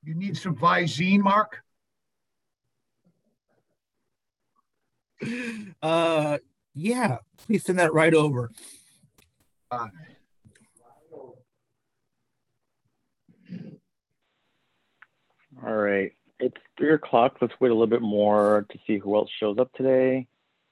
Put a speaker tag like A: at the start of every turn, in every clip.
A: You need some Visine, Mark?
B: Yeah, please send that right over.
A: Uh,
C: All right, it's 3 o'clock. Let's wait a little bit more to see who else shows up today.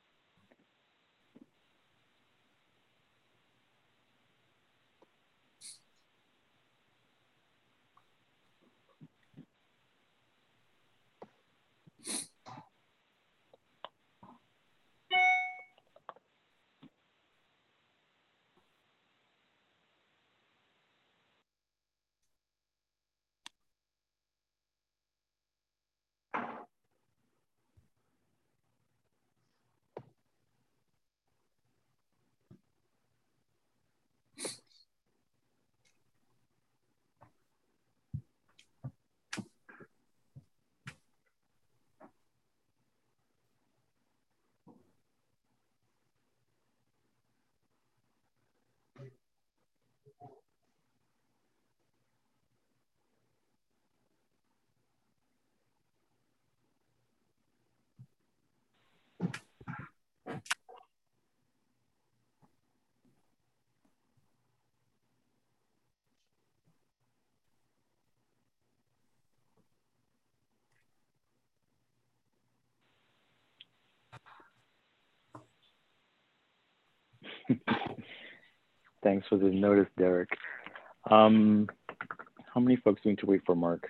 C: Thanks for the notice, Derek. How many folks do we need to wait for, Mark?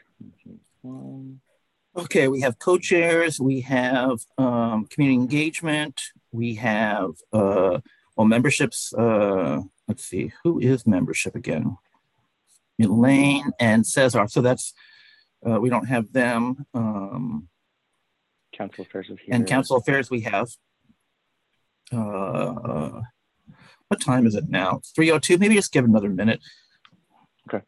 B: Okay, we have co-chairs, we have community engagement, we have memberships. Let's see, who is membership again? Elaine and Cesar. So that's we don't have them.
C: Council Affairs is here.
B: And Council Affairs we have. What time is it now? It's 3:02. Maybe just give another minute.
C: Okay.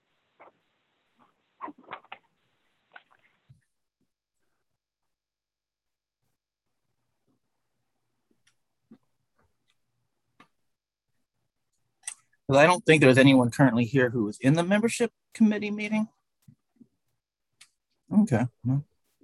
B: Because I don't think there's anyone currently here who is in the membership committee meeting. Okay. Well.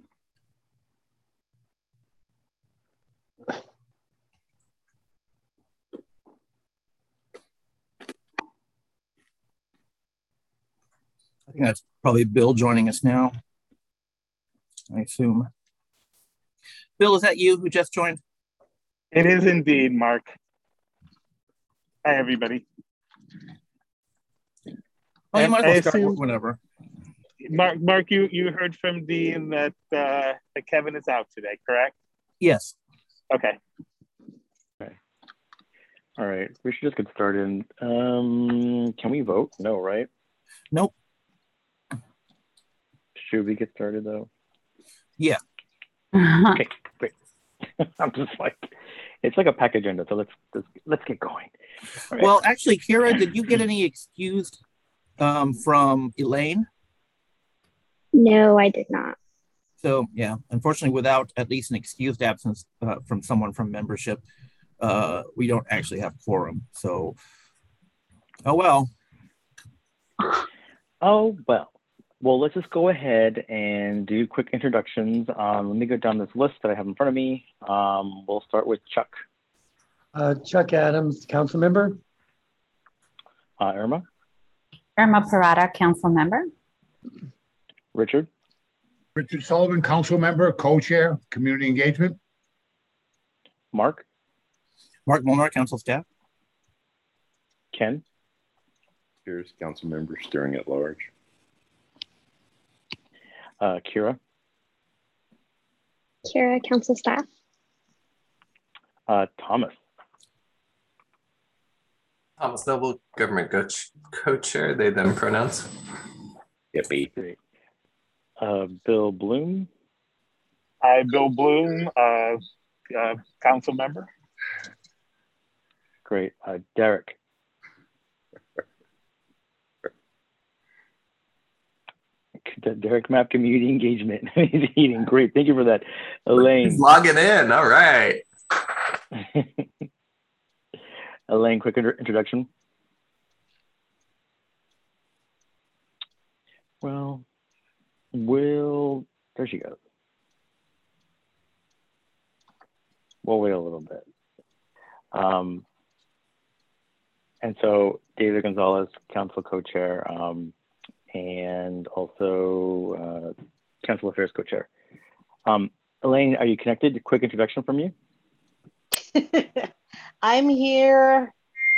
B: I think that's probably Bill joining us now, I assume. Bill, is that you who just joined?
D: It is indeed, Mark. Hi, everybody.
B: Oh, you might as well start whenever.
D: Mark, you heard from Dean that Kevin is out today, correct?
B: Yes.
D: Okay.
C: Okay. All right, we should just get started. Can we vote? No, right?
B: Nope.
C: Should we get started though?
B: Yeah.
C: Okay, great. I'm just like, it's like a pack agenda, so let's get going. Right.
B: Well, actually, Kira, did you get any excused from Elaine?
E: No, I did not.
B: So yeah, unfortunately, without at least an excused absence from someone from membership, we don't actually have quorum. So, oh well.
C: Oh well. Well, let's just go ahead and do quick introductions. Let me go down this list that I have in front of me. We'll start with Chuck.
F: Chuck Adams, council member.
C: Irma.
G: Irma Parada, council member.
C: Richard.
A: Richard Sullivan, council member, co-chair, community engagement.
C: Mark.
B: Mark Molnar, council staff.
C: Ken.
H: Here's council member steering at large.
C: Kira.
E: Kira, council staff.
C: Thomas.
I: Thomas Noble, government co-chair, they them pronouns.
H: Yippee.
C: Great. Bill Bloom.
D: Hi, Bill Bloom, council member.
C: Great. Derek. Derek Map community engagement. He's eating. Great. Thank you for that. Elaine.
I: He's logging in. All right.
C: Elaine, quick introduction. Well, There she goes. We'll wait a little bit. And so David Gonzalez, Council Co-Chair, and also Council Affairs Co-Chair. Elaine, are you connected? Quick introduction from you.
J: I'm here.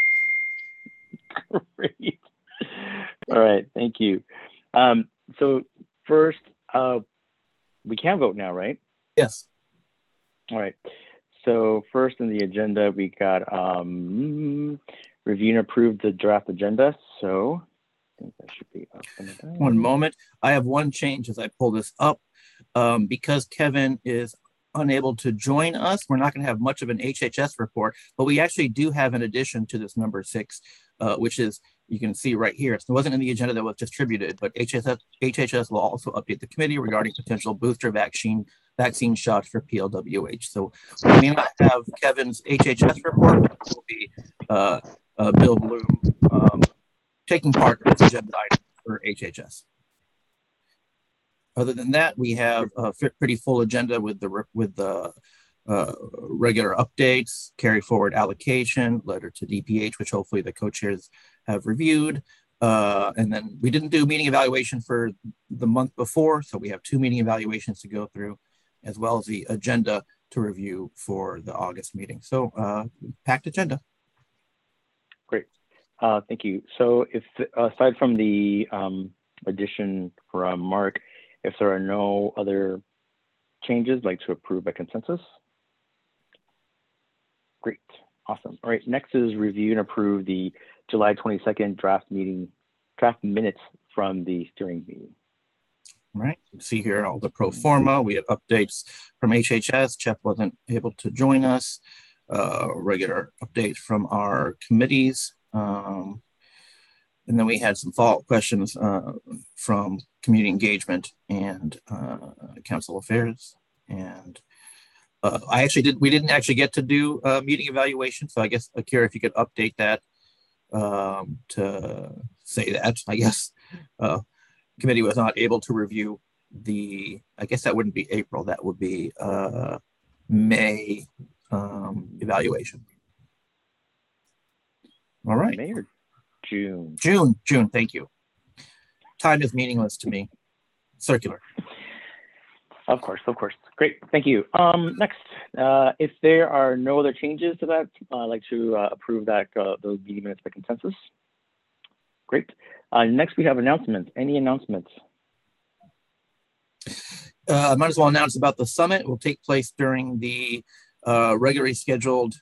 C: Great. All right, thank you. So first, we can vote now, right?
B: Yes.
C: All right. So first in the agenda, we got review and approve the draft agenda. So I think that should be up.
B: One moment. I have one change as I pull this up. Because Kevin is unable to join us, we're not going to have much of an HHS report, but we actually do have an addition to this number 6, which is, you can see right here. It wasn't in the agenda that was distributed, but HHS will also update the committee regarding potential booster vaccine shots for PLWH. So we may not have Kevin's HHS report, but it will be Bill Bloom taking part in this agenda item for HHS. Other than that, we have a pretty full agenda with the regular updates, carry forward allocation, letter to DPH, which hopefully the co-chairs have reviewed. And then we didn't do meeting evaluation for the month before, so we have 2 meeting evaluations to go through, as well as the agenda to review for the August meeting. So packed agenda.
C: Great, thank you. So if aside from the addition from Mark, if there are no other changes, I'd like to approve by consensus. Great, awesome. All right, next is review and approve the July 22nd draft minutes from the steering meeting.
B: All right, you see here all the pro forma. We have updates from HHS. Jeff wasn't able to join us. Regular updates from our committees. And then we had some follow-up questions from community engagement and council affairs. And we didn't actually get to do a meeting evaluation. So I guess, Akira, if you could update that to say that, I guess, committee was not able to review I guess that wouldn't be April, that would be May evaluation. All right.
C: May or June?
B: June, thank you. Time is meaningless to me. Circular.
C: Of course. Great, thank you. Next, if there are no other changes to that, I'd like to approve that those meeting minutes by consensus. Great. Next, we have announcements. Any announcements?
B: I might as well announce about the summit. It will take place during the regularly scheduled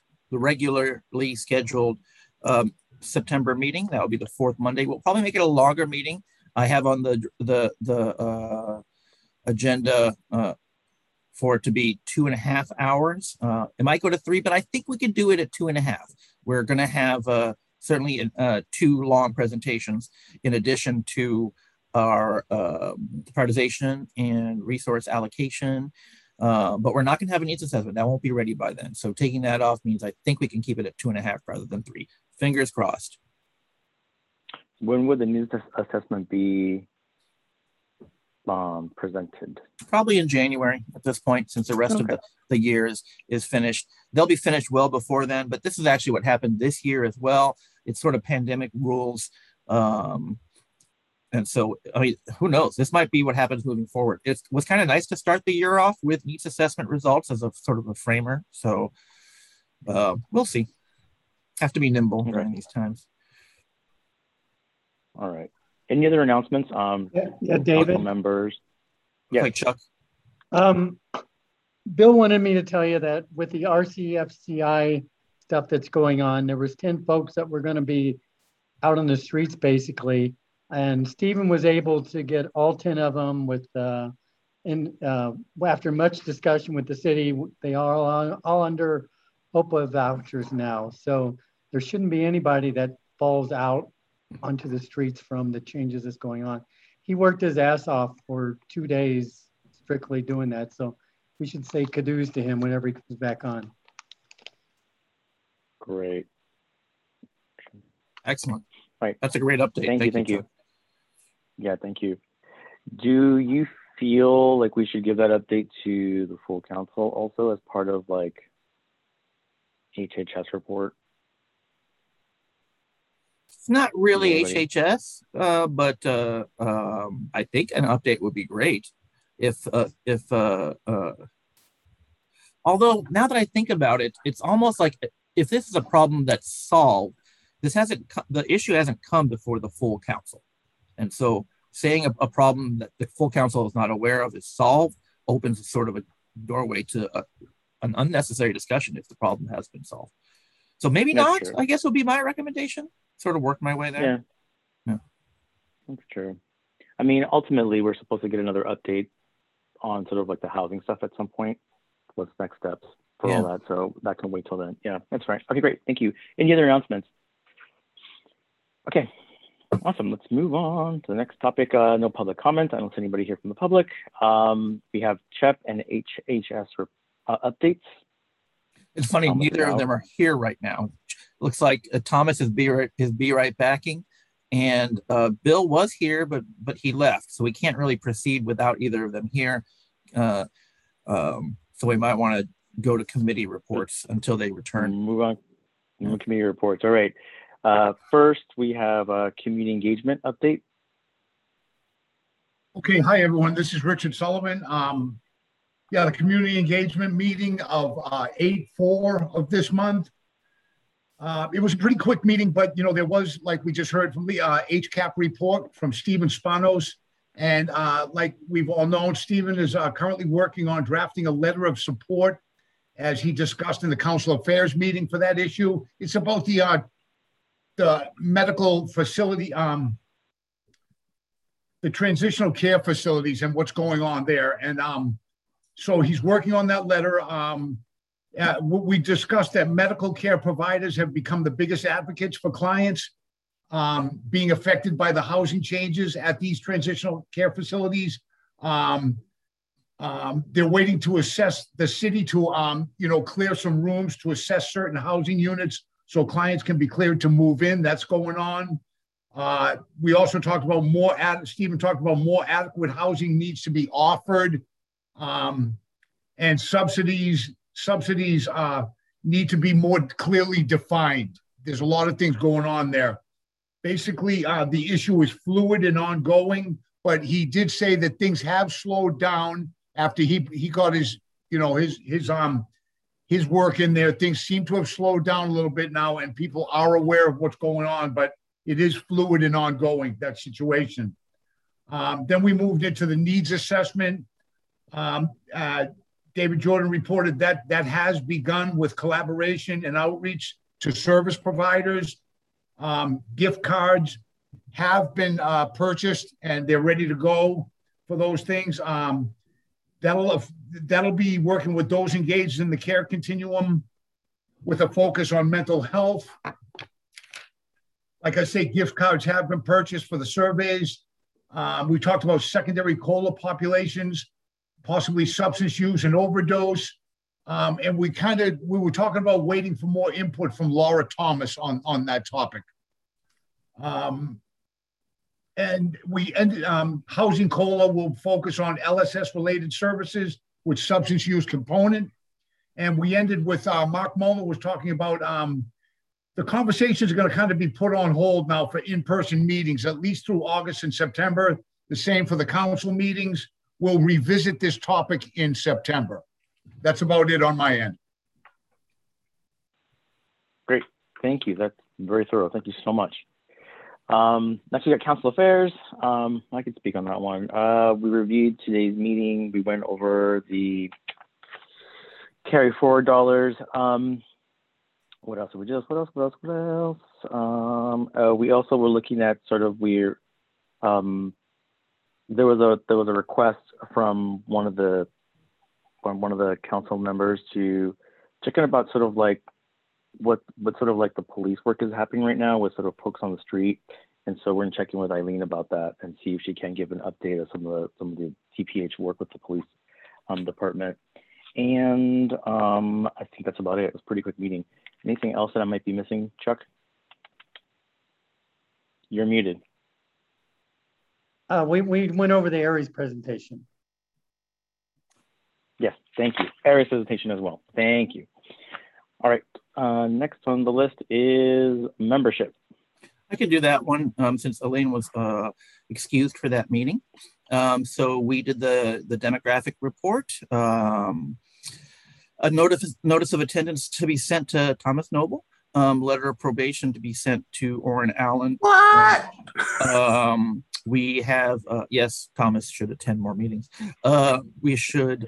B: September meeting. That will be the 4th Monday. We'll probably make it a longer meeting. I have on the agenda for it to be 2.5 hours. It might go to 3, but I think we could do it at 2.5. We're going to have certainly 2 long presentations in addition to our prioritization and resource allocation. But we're not going to have a needs assessment. That won't be ready by then. So taking that off means I think we can keep it at 2.5 rather than 3. Fingers crossed.
C: When would the needs assessment be presented?
B: Probably in January at this point, since the rest of the year is finished. They'll be finished well before then, but this is actually what happened this year as well. It's sort of pandemic rules. And so, I mean, who knows? This might be what happens moving forward. It was kind of nice to start the year off with needs assessment results as a sort of a framer. So we'll see. Have to be nimble during these times.
C: All right. Any other announcements?
F: Yeah, David.
C: Members.
B: Yeah, Chuck.
F: Bill wanted me to tell you that with the RCFCI stuff that's going on, there was 10 folks that were going to be out on the streets basically, and Stephen was able to get all 10 of them with after much discussion with the city. They are all under HOPA vouchers now, so there shouldn't be anybody that falls out onto the streets from the changes that's going on. He worked his ass off for 2 days strictly doing that, so we should say kudos to him whenever he comes back on.
C: Great.
B: Excellent.
C: Right.
B: That's a great update.
C: Thank you. Yeah, thank you. Do you feel like we should give that update to the full council also as part of like HHS report?
B: It's not really
C: Anybody?
B: HHS, but I think an update would be great. Although now that I think about it, it's almost like if this is a problem that's solved, the issue hasn't come before the full council. And so saying a problem that the full council is not aware of is solved opens sort of a doorway to an unnecessary discussion if the problem has been solved. So maybe
C: That's
B: not,
C: true.
B: I guess would be my recommendation. Sort of work my way there.
C: Yeah. That's true. I mean, ultimately, we're supposed to get another update on sort of like the housing stuff at some point. What's next steps for all that? So that can wait till then. Yeah, that's right. Okay, great. Thank you. Any other announcements? Okay, awesome. Let's move on to the next topic. No public comment. I don't see anybody here from the public. We have CHEP and HHS updates.
B: It's funny,
C: Thomas
B: neither of them are here right now. Looks like Thomas is be right backing, and Bill was here, but he left, so we can't really proceed without either of them here. So we might want to go to committee reports until they return.
C: Move on. Committee reports. All right. First, we have a community engagement update.
A: Okay, hi everyone. This is Richard Sullivan. Yeah, the community engagement meeting of 8/4 of this month. It was a pretty quick meeting, but you know, there was, like we just heard from the HCAP report from Stephen Spanos. And like we've all known, Stephen is currently working on drafting a letter of support, as he discussed in the Council Affairs meeting for that issue. It's about the medical facility, the transitional care facilities and what's going on there. And so he's working on that letter. We discussed that medical care providers have become the biggest advocates for clients being affected by the housing changes at these transitional care facilities. They're waiting to assess the city to, clear some rooms to assess certain housing units so clients can be cleared to move in. That's going on. We also talked about Stephen talked about more adequate housing needs to be offered, and subsidies need to be more clearly defined. There's a lot of things going on there. Basically, the issue is fluid and ongoing, but he did say that things have slowed down after he got his work in there. Things seem to have slowed down a little bit now, and people are aware of what's going on, but it is fluid and ongoing, that situation. Then we moved into the needs assessment. David Jordan reported that has begun with collaboration and outreach to service providers. Gift cards have been purchased and they're ready to go for those things. That'll be working with those engaged in the care continuum with a focus on mental health. Like I say, gift cards have been purchased for the surveys. We talked about secondary COLA populations, possibly substance use and overdose. And we were talking about waiting for more input from Laura Thomas on that topic. And we ended, Housing COLA will focus on LSS related services with substance use component. And we ended with Mark Mullen was talking about the conversations are going to kind of be put on hold now for in-person meetings, at least through August and September. The same for the council meetings. We'll revisit this topic in September. That's about it on my end.
C: Great, thank you. That's very thorough. Thank you so much. Next we got council affairs. I can speak on that one. We reviewed today's meeting. We went over the carry forward dollars. What else did we do? What else? We also were looking at sort of there was a request from one of the council members to check in about sort of like what sort of like the police work is happening right now with sort of folks on the street. And so we're checking with Eileen about that and see if she can give an update of some of the TPH work with the police department. And I think that's about it. It was a pretty quick meeting. Anything else that I might be missing, Chuck? You're muted.
F: We went over the Aries presentation.
C: Yes, thank you. Air resuscitation as well. Thank you. All right. Next on the list is membership.
B: I could do that one since Elaine was excused for that meeting. So we did the demographic report. A notice of attendance to be sent to Thomas Noble. Letter of probation to be sent to Orrin Allen.
I: What?
B: We have, yes, Thomas should attend more meetings. We should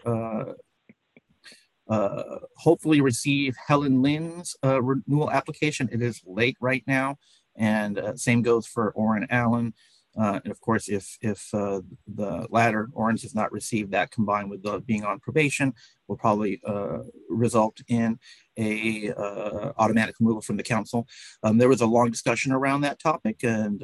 B: hopefully receive Helen Lynn's renewal application. It is late right now. And same goes for Orrin Allen. And of course, if the latter, Orange, has not received that, combined with being on probation, will probably result in a automatic removal from the council. There was a long discussion around that topic, and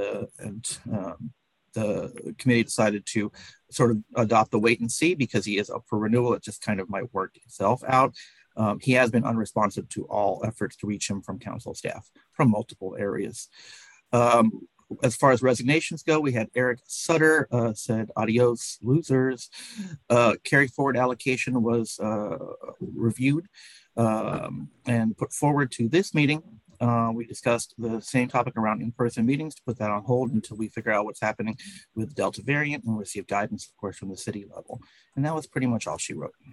B: the committee decided to sort of adopt the wait and see because he is up for renewal. It just kind of might work itself out. He has been unresponsive to all efforts to reach him from council staff from multiple areas. As far as resignations go, we had Eric Sutter said, adios, losers. Carry forward allocation was reviewed and put forward to this meeting. We discussed the same topic around in-person meetings to put that on hold until we figure out what's happening with the Delta variant and receive guidance, of course, from the city level. And that was pretty much all she wrote.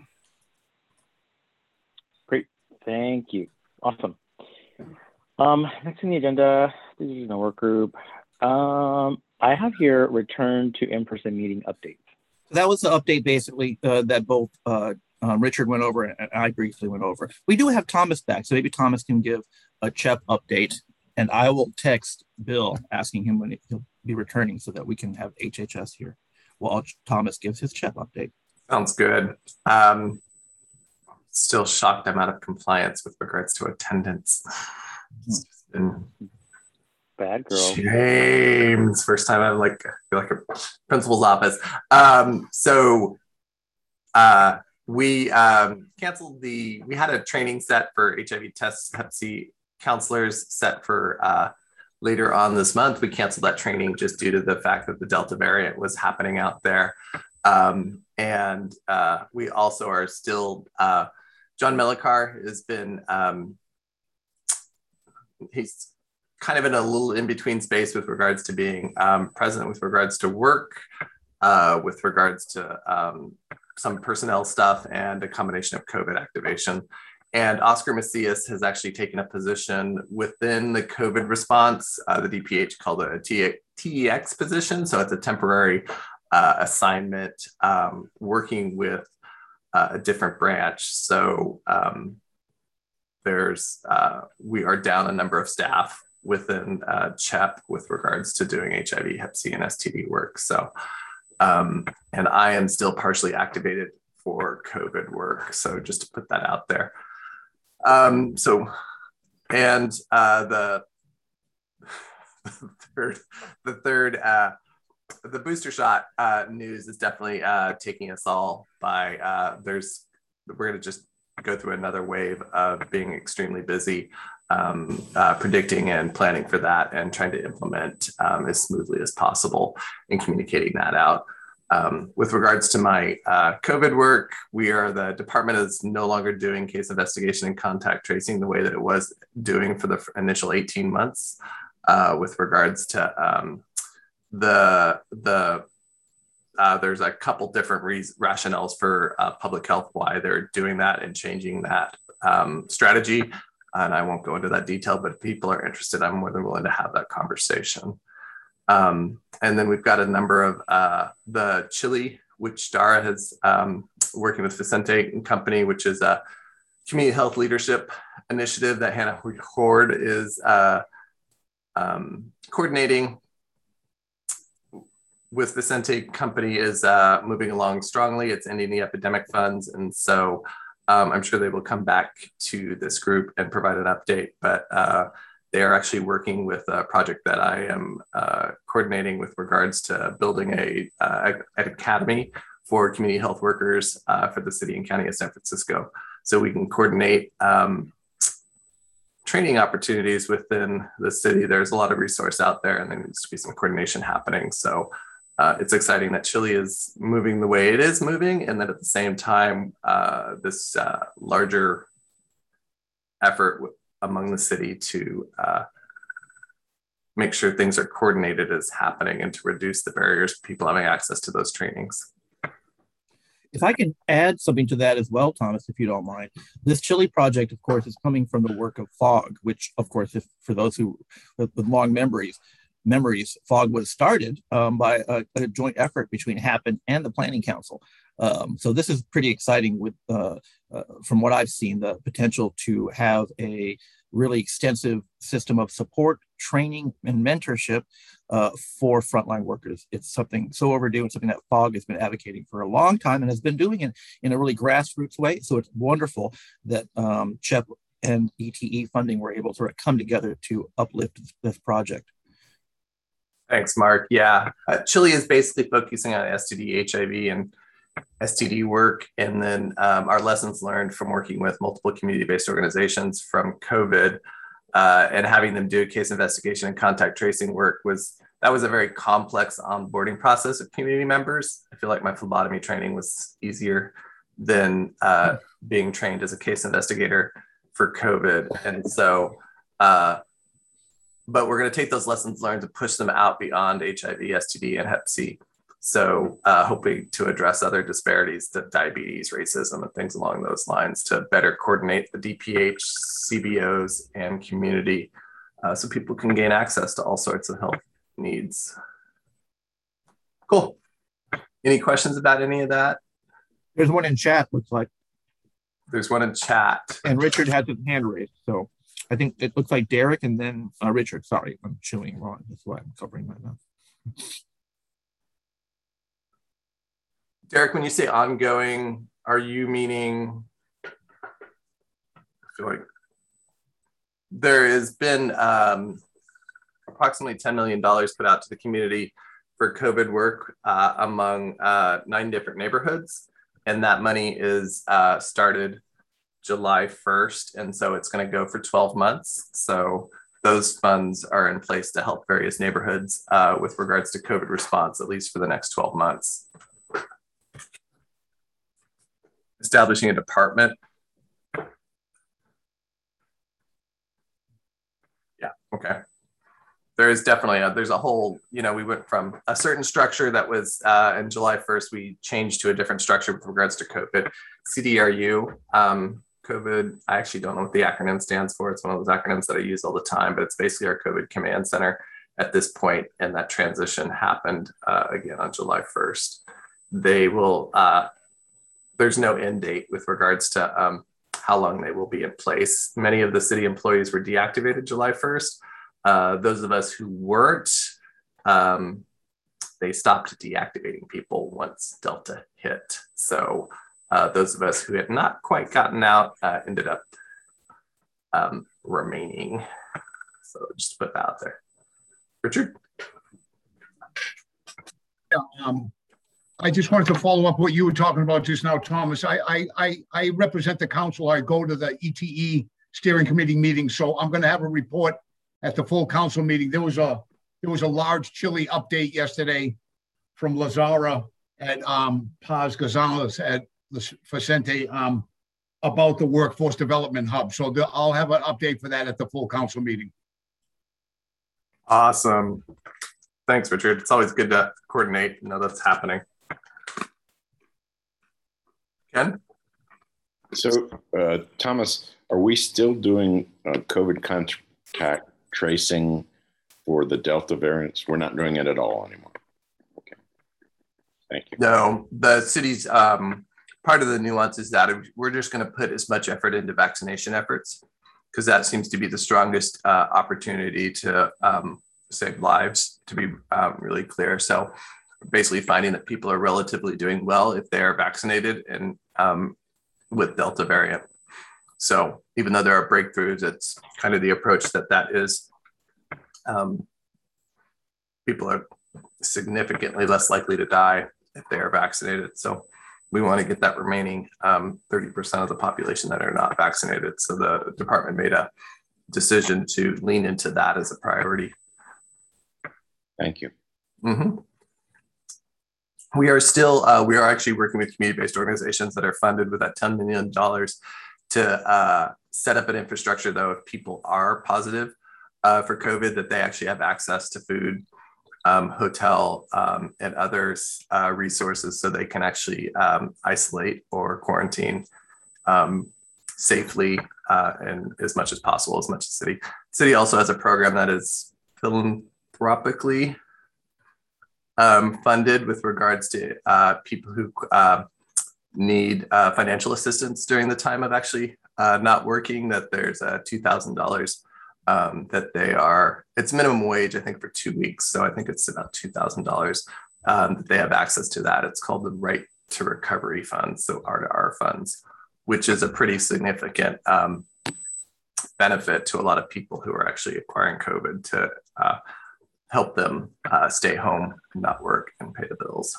C: Great, thank you. Awesome. Next on the agenda, this is a work group. I have here return to in-person meeting updates.
B: So that was the update basically that both Richard went over and I briefly went over. We do have Thomas back, so maybe Thomas can give a CHEP update, and I will text Bill asking him when he'll be returning so that we can have HHS here while Thomas gives his CHEP update.
I: Sounds good. Still shocked I'm out of compliance with regards to attendance. It's been
C: bad girl.
I: Shame. It's the first time I'm like, I feel like a principal's office. We canceled we had a training set for HIV tests, Hep C counselors set for later on this month. We canceled that training just due to the fact that the Delta variant was happening out there. We also are still, John Melikar has been, he's kind of in a little in-between space with regards to being present with regards to work, with regards to some personnel stuff and a combination of COVID activation. And Oscar Macias has actually taken a position within the COVID response, the DPH called it a TEX position. So it's a temporary assignment working with a different branch. So we are down a number of staff within CHEP with regards to doing HIV, Hep C, and STD work. So, and I am still partially activated for COVID work. So just to put that out there. The booster shot news is definitely taking us all by, we're gonna just go through another wave of being extremely busy, predicting and planning for that and trying to implement as smoothly as possible and communicating that out. With regards to my COVID work, the department is no longer doing case investigation and contact tracing the way that it was doing for the initial 18 months. With regards to there's a couple different rationales for public health why they're doing that and changing that strategy. And I won't go into that detail, but if people are interested, I'm more than willing to have that conversation. And then we've got a number of the Chile, which Dara has working with Vicente and Company, which is a community health leadership initiative that Hannah Horde is coordinating. With Vicente Company is moving along strongly. It's ending the epidemic funds. And so I'm sure they will come back to this group and provide an update, but they are actually working with a project that I am coordinating with regards to building an academy for community health workers for the city and county of San Francisco. So we can coordinate training opportunities within the city. There's a lot of resource out there and there needs to be some coordination happening. So it's exciting that Chile is moving the way it is moving, and that at the same time, this larger effort among the city to make sure things are coordinated is happening and to reduce the barriers for people having access to those trainings.
B: If I can add something to that as well, Thomas, if you don't mind. This Chile project, of course, is coming from the work of FOG, which, of course, if for those who with long memories, FOG was started by a joint effort between HAPN and the Planning Council. So this is pretty exciting with, from what I've seen, the potential to have a really extensive system of support, training, and mentorship for frontline workers. It's something so overdue and something that FOG has been advocating for a long time and has been doing it in a really grassroots way. So it's wonderful that CHEP and ETE funding were able to sort of come together to uplift this project.
I: Thanks, Mark. Yeah, Chile is basically focusing on STD, HIV, and STD work, and then our lessons learned from working with multiple community-based organizations from COVID and having them do case investigation and contact tracing work was a very complex onboarding process of community members. I feel like my phlebotomy training was easier than being trained as a case investigator for COVID, and so. But we're going to take those lessons learned to push them out beyond HIV, STD, and Hep C. So hoping to address other disparities to diabetes, racism, and things along those lines to better coordinate the DPH, CBOs, and community so people can gain access to all sorts of health needs. Cool. Any questions about any of that?
B: There's one in chat, looks like.
I: There's one in chat.
B: And Richard has his hand raised, so. I think it looks like Derek and then Richard. Sorry, I'm chewing wrong. That's why I'm covering my mouth.
I: Derek, when you say ongoing, are you meaning, I feel like there has been approximately $10 million put out to the community for COVID work among 9 different neighborhoods. And that money is started July 1st, and so it's going to go for 12 months. So those funds are in place to help various neighborhoods with regards to COVID response, at least for the next 12 months. Establishing a department. Yeah, okay. There is definitely, there's a whole, we went from a certain structure that was in July 1st, we changed to a different structure with regards to COVID. CDRU, COVID, I actually don't know what the acronym stands for. It's one of those acronyms that I use all the time, but it's basically our COVID command center at this point, and that transition happened again on July 1st. They will, there's no end date with regards to how long they will be in place. Many of the city employees were deactivated July 1st. Those of us who weren't, they stopped deactivating people once Delta hit. So those of us who had not quite gotten out ended up remaining. So just put that out there. Richard?
A: Yeah, I just wanted to follow up what you were talking about just now, Thomas. I represent the council. I go to the ETE steering committee meeting, so I'm going to have a report at the full council meeting. There was a large Chile update yesterday from Lazara at Paz Gonzalez at Vicente about the workforce development hub. So I'll have an update for that at the full council meeting.
I: Awesome. Thanks, Richard. It's always good to coordinate, that's happening. Ken?
H: So, Thomas, are we still doing COVID contact tracing for the Delta variants? We're not doing it at all anymore. Okay. Thank you.
I: No, the city's part of the nuance is that we're just going to put as much effort into vaccination efforts because that seems to be the strongest opportunity to save lives, to be really clear. So basically finding that people are relatively doing well if they are vaccinated and with Delta variant. So even though there are breakthroughs, it's kind of the approach that is people are significantly less likely to die if they are vaccinated. So we want to get that remaining 30% of the population that are not vaccinated. So the department made a decision to lean into that as a priority.
H: Thank you.
I: Mm-hmm. we are actually working with community-based organizations that are funded with that $10 million to set up an infrastructure, though, if people are positive for COVID, that they actually have access to food, hotel, and others resources, so they can actually isolate or quarantine safely and as much as possible, as much as the city also has a program that is philanthropically funded with regards to people who need financial assistance during the time of actually not working, that there's $2,000 that it's minimum wage, I think, for 2 weeks. So I think it's about $2,000 that they have access to that. It's called the Right to Recovery Fund, so R2R funds, which is a pretty significant benefit to a lot of people who are actually acquiring COVID to help them stay home, not work, and pay the bills.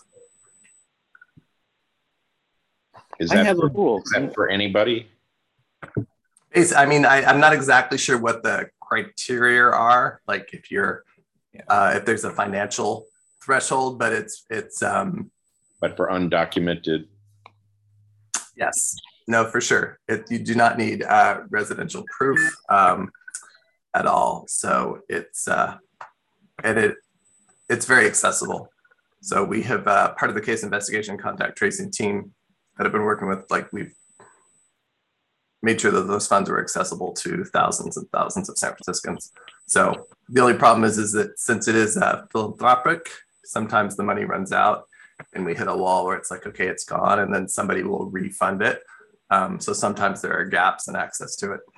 H: Is that for anybody?
I: I mean, I'm not exactly sure what the criteria are, like if you're if there's a financial threshold, but it's
H: but for undocumented.
I: Yes, no, for sure. You do not need residential proof at all. So it's it's very accessible. So we have part of the case investigation contact tracing team that have been working with, like, we've made sure that those funds were accessible to thousands and thousands of San Franciscans. So the only problem is that since it is philanthropic, sometimes the money runs out and we hit a wall where it's like, okay, it's gone, and then somebody will refund it. So sometimes there are gaps in access to it.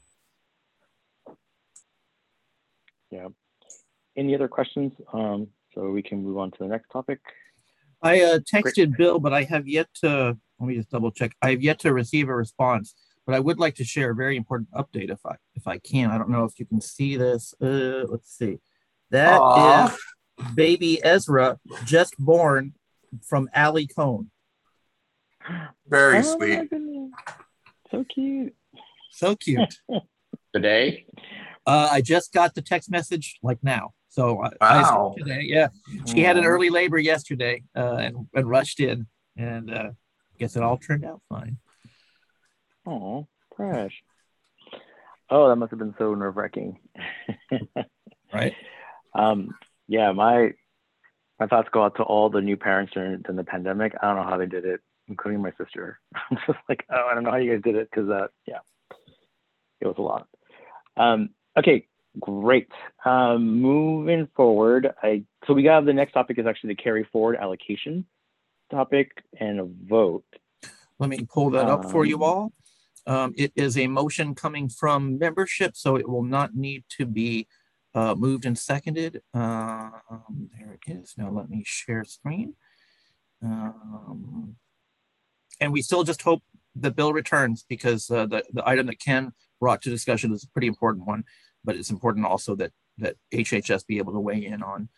C: Yeah. Any other questions? So we can move on to the next topic.
B: I texted Bill, but I have yet to, let me just double check. I have yet to receive a response, but I would like to share a very important update if I can. I don't know if you can see this. Let's see. That is baby Ezra, just born from Allie Cohn.
I: Very sweet.
C: So cute.
B: So cute.
H: Today?
B: I just got the text message like now. So
I: wow.
B: Today, yeah. She had an early labor yesterday and rushed in, and I guess it all turned out fine.
C: Oh, fresh. Oh, that must have been so nerve-wracking.
B: Right?
C: Yeah, my thoughts go out to all the new parents during the pandemic. I don't know how they did it, including my sister. I'm just like, oh, I don't know how you guys did it, because yeah, it was a lot. Okay, great. Moving forward, so we got the next topic is actually the carry forward allocation topic and a vote.
B: Let me pull that up for you all. It is a motion coming from membership, so it will not need to be moved and seconded. There it is. Now let me share screen. And we still just hope the bill returns, because the item that Ken brought to discussion is a pretty important one, but it's important also that HHS be able to weigh in on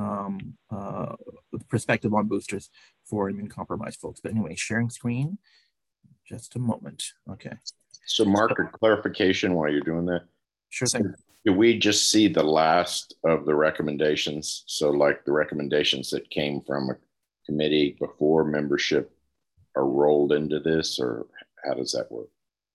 B: the perspective on boosters for immune-compromised folks. But anyway, sharing screen, just a moment. Okay.
H: So Mark, a clarification while you're doing that.
B: Sure thing.
H: Do we just see the last of the recommendations? So like the recommendations that came from a committee before membership are rolled into this, or how does that work?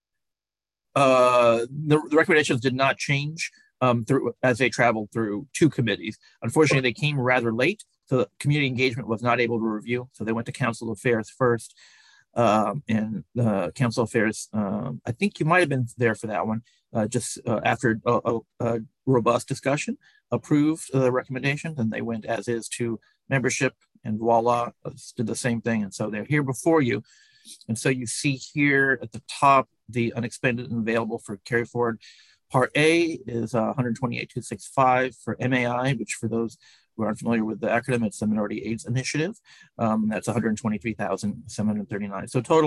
B: The recommendations did not change as they traveled through two committees. Unfortunately, they came rather late, so community engagement was not able to review. So they went to Council Affairs first, and Council Affairs, I think you might have been there for that one, just after a robust discussion, approved the recommendations, and they went as is to membership, and voila, did the same thing. And so they're here before you. And so you see here at the top, the unexpended and available for carry forward. Part A is 128,265 for MAI, which for those who aren't familiar with the acronym, it's the Minority AIDS Initiative. That's 123,739. So total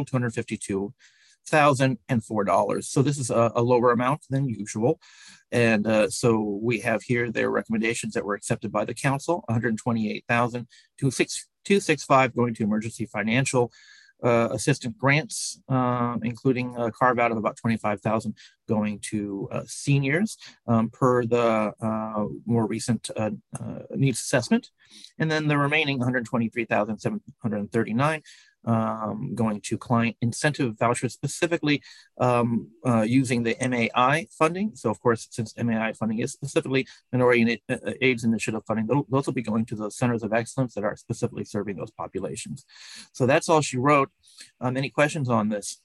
B: $252,004. So this is a lower amount than usual. And so we have here their recommendations that were accepted by the council: 128,265 going to emergency financial assistant grants, including a carve out of about 25,000 going to seniors per the more recent needs assessment. And then the remaining 123,739 going to client incentive vouchers, specifically using the MAI funding. So of course, since MAI funding is specifically Minority AIDS Initiative funding, those will be going to the centers of excellence that are specifically serving those populations. So that's all she wrote. Any questions on this?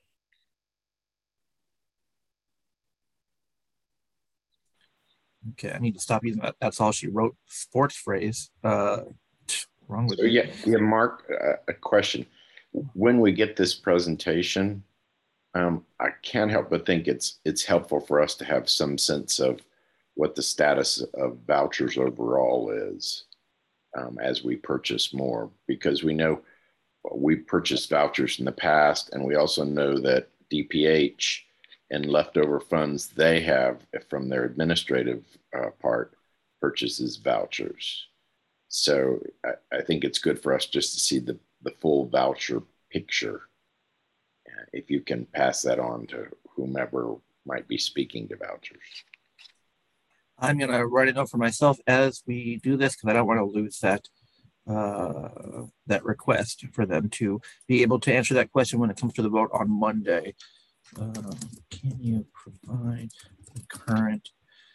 B: Okay, I need to stop using that. That's all she wrote sports phrase. Wrong with
H: yeah, Mark, a question. When we get this presentation, I can't help but think it's helpful for us to have some sense of what the status of vouchers overall is as we purchase more, because we know we purchased vouchers in the past, and we also know that DPH and leftover funds they have from their administrative part purchases vouchers. So I think it's good for us just to see the full voucher picture. If you can pass that on to whomever might be speaking to vouchers.
B: I'm going to write it up for myself as we do this, because I don't want to lose that that request for them to be able to answer that question when it comes to the vote on Monday. Can you provide the current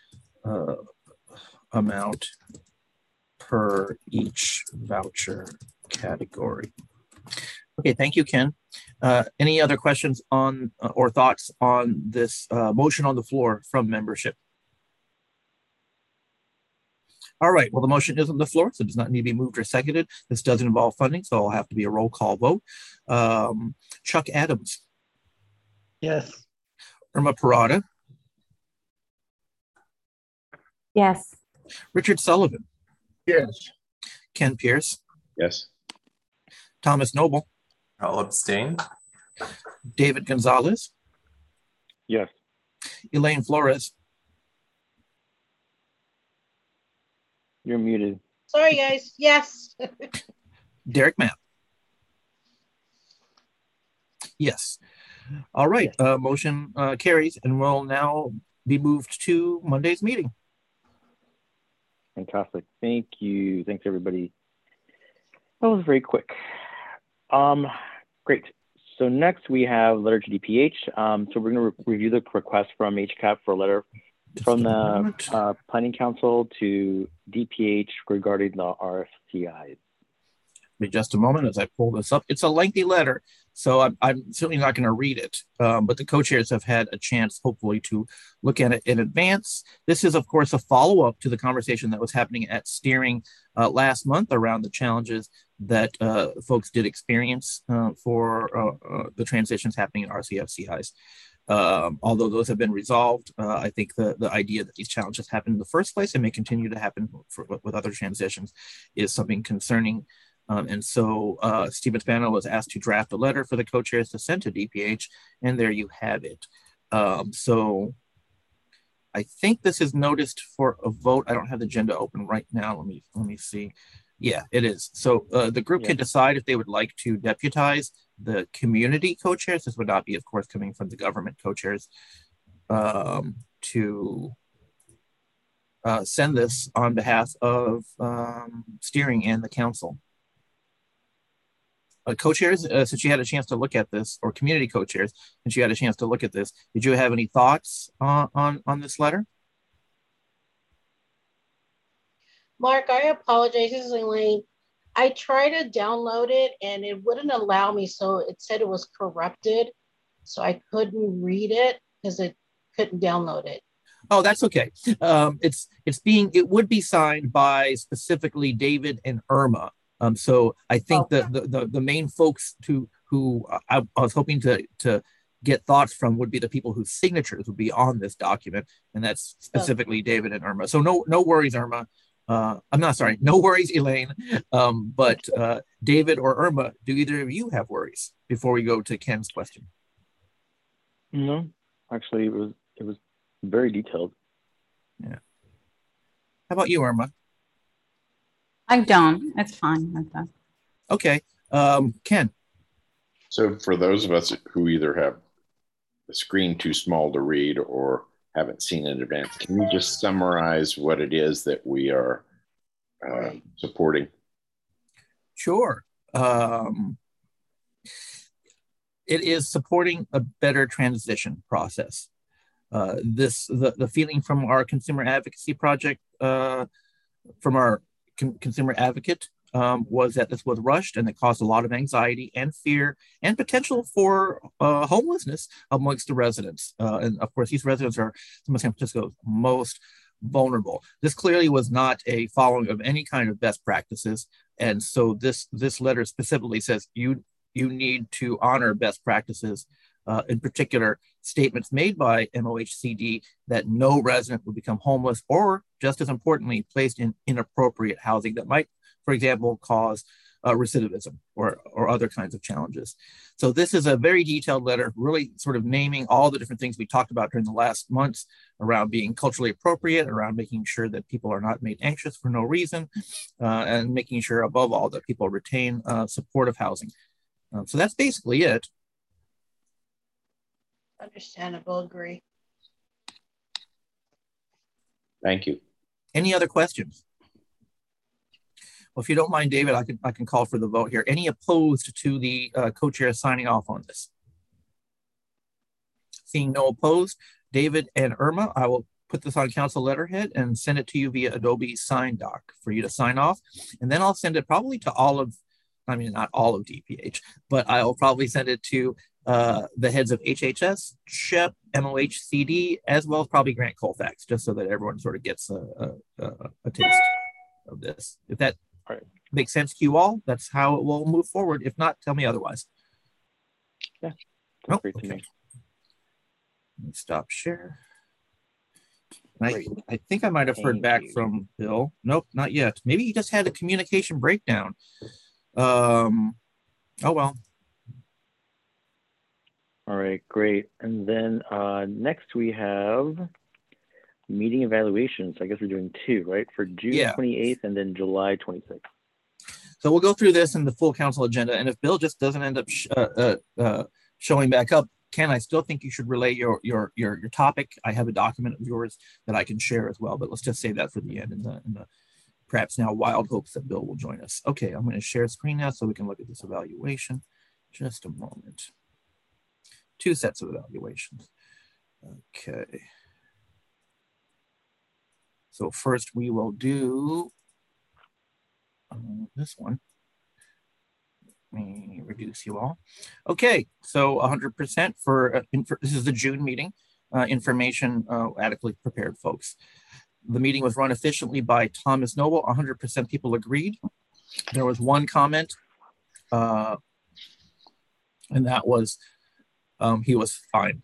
B: amount per each voucher category? Okay, thank you, Ken. Any other questions on or thoughts on this motion on the floor from membership? All right, well, the motion is on the floor, so it does not need to be moved or seconded. This does involve funding, so it'll have to be a roll call vote. Chuck Adams.
F: Yes.
B: Irma Parada.
G: Yes.
B: Richard Sullivan.
A: Yes.
B: Ken Pierce.
H: Yes.
B: Thomas Noble.
I: I'll abstain.
B: David Gonzalez.
C: Yes.
B: Elaine Flores.
C: You're muted.
J: Sorry, guys. Yes.
B: Derek Mapp. Yes. All right. Motion carries and will now be moved to Monday's meeting.
C: Fantastic. Thank you. Thanks, everybody. That was very quick. Great. So next we have letter to DPH. So we're going to review the request from HCAP for a letter from the Planning Council to DPH regarding the RFCIs.
B: Be just a moment as I pull this up. It's a lengthy letter, so I'm certainly not going to read it, but the co-chairs have had a chance, hopefully, to look at it in advance. This is, of course, a follow-up to the conversation that was happening at steering last month around the challenges that folks did experience for the transitions happening in RCFCIs. Although those have been resolved, I think the idea that these challenges happen in the first place and may continue to happen with other transitions is something concerning. And so Stephen Spano was asked to draft a letter for the co-chairs to send to DPH, and there you have it. So I think this is noticed for a vote. I don't have the agenda open right now. Let me see. Yeah, it is. So the group can decide if they would like to deputize the community co-chairs. This would not be, of course, coming from the government co-chairs to send this on behalf of steering and the council. Co-chairs, since you had a chance to look at this, or community co-chairs, since you had a chance to look at this, did you have any thoughts on this letter?
J: Mark, I apologize. This is Elaine. I tried to download it and it wouldn't allow me. So it said it was corrupted. So I couldn't read it because it couldn't download it.
B: Oh, that's okay. It would be signed by specifically David and Irma. So I think the main folks who I was hoping to get thoughts from would be the people whose signatures would be on this document, and that's specifically David and Irma. So no worries, Irma. I'm not sorry, no worries, Elaine. But David or Irma, do either of you have worries before we go to Ken's question?
C: No, actually, it was very detailed.
B: Yeah. How about you, Irma?
G: I don't. It's fine like that.
B: Okay. Ken.
H: So for those of us who either have the screen too small to read or haven't seen in advance, can you just summarize what it is that we are supporting?
B: Sure. It is supporting a better transition process. The feeling from our consumer advocacy project, from our consumer advocate, was that this was rushed and it caused a lot of anxiety and fear and potential for homelessness amongst the residents. And of course, these residents are some of San Francisco's most vulnerable. This clearly was not a following of any kind of best practices. And so this letter specifically says you need to honor best practices, in particular statements made by MOHCD that no resident will become homeless or, just as importantly, placed in inappropriate housing that might, for example, cause recidivism or other kinds of challenges. So this is a very detailed letter, really sort of naming all the different things we talked about during the last months around being culturally appropriate, around making sure that people are not made anxious for no reason, and making sure above all that people retain supportive housing. So that's basically it.
J: Understandable, agree.
H: Thank you.
B: Any other questions? Well, if you don't mind, David, I can call for the vote here. Any opposed to the co-chair signing off on this? Seeing no opposed, David and Irma, I will put this on council letterhead and send it to you via Adobe Sign Doc for you to sign off. And then I'll send it probably to all of, I mean, not all of DPH, but I'll probably send it to the heads of HHS, SHEP, MOHCD, as well as probably Grant Colfax, just so that everyone sort of gets a taste of this. If that makes sense to you all, that's how it will move forward. If not, tell me otherwise.
C: Yeah,
B: oh,
C: great
B: okay.
C: to me.
B: Let me stop share. I think I might have heard back from Bill. Nope, not yet. Maybe he just had a communication breakdown. Oh, well.
C: All right, great. And then next we have meeting evaluations. I guess we're doing two, right? For June 28th and then July 26th.
B: So we'll go through this in the full council agenda. And if Bill just doesn't end up showing back up, Ken, I still think you should relay your topic. I have a document of yours that I can share as well, but let's just save that for the end in the perhaps now wild hopes that Bill will join us. Okay, I'm going to share screen now so we can look at this evaluation. Just a moment. Two sets of evaluations. Okay. So first we will do this one. Let me reduce you all. Okay, so 100% for, this is the June meeting, information adequately prepared, folks. The meeting was run efficiently by Thomas Noble. 100% people agreed. There was one comment, and that was, he was fine.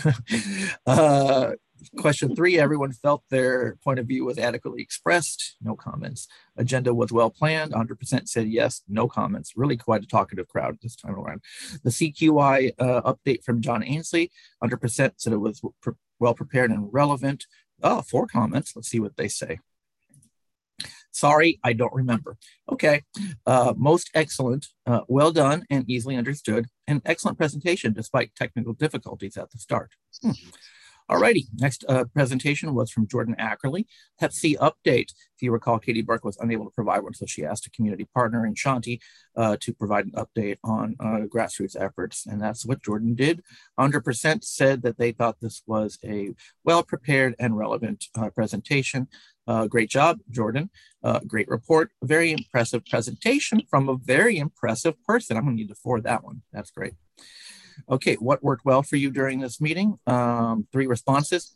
B: Question 3, everyone felt their point of view was adequately expressed. No comments. Agenda was well planned. 100% said yes. No comments. Really quite a talkative crowd this time around. The CQI update from John Ainsley. 100% said it was well prepared and relevant. 4 comments. Let's see what they say. Sorry, I don't remember. Okay. Most excellent. Well done and easily understood. An excellent presentation despite technical difficulties at the start. Alrighty, next presentation was from Jordan Ackerley. Hep C update. If you recall, Katie Burke was unable to provide one, so she asked a community partner in Shanti to provide an update on grassroots efforts, and that's what Jordan did. 100% said that they thought this was a well-prepared and relevant presentation. Great job, Jordan. Great report. Very impressive presentation from a very impressive person. I'm gonna need to forward that one. That's great. Okay, what worked well for you during this meeting? 3 responses.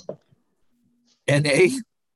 B: NA,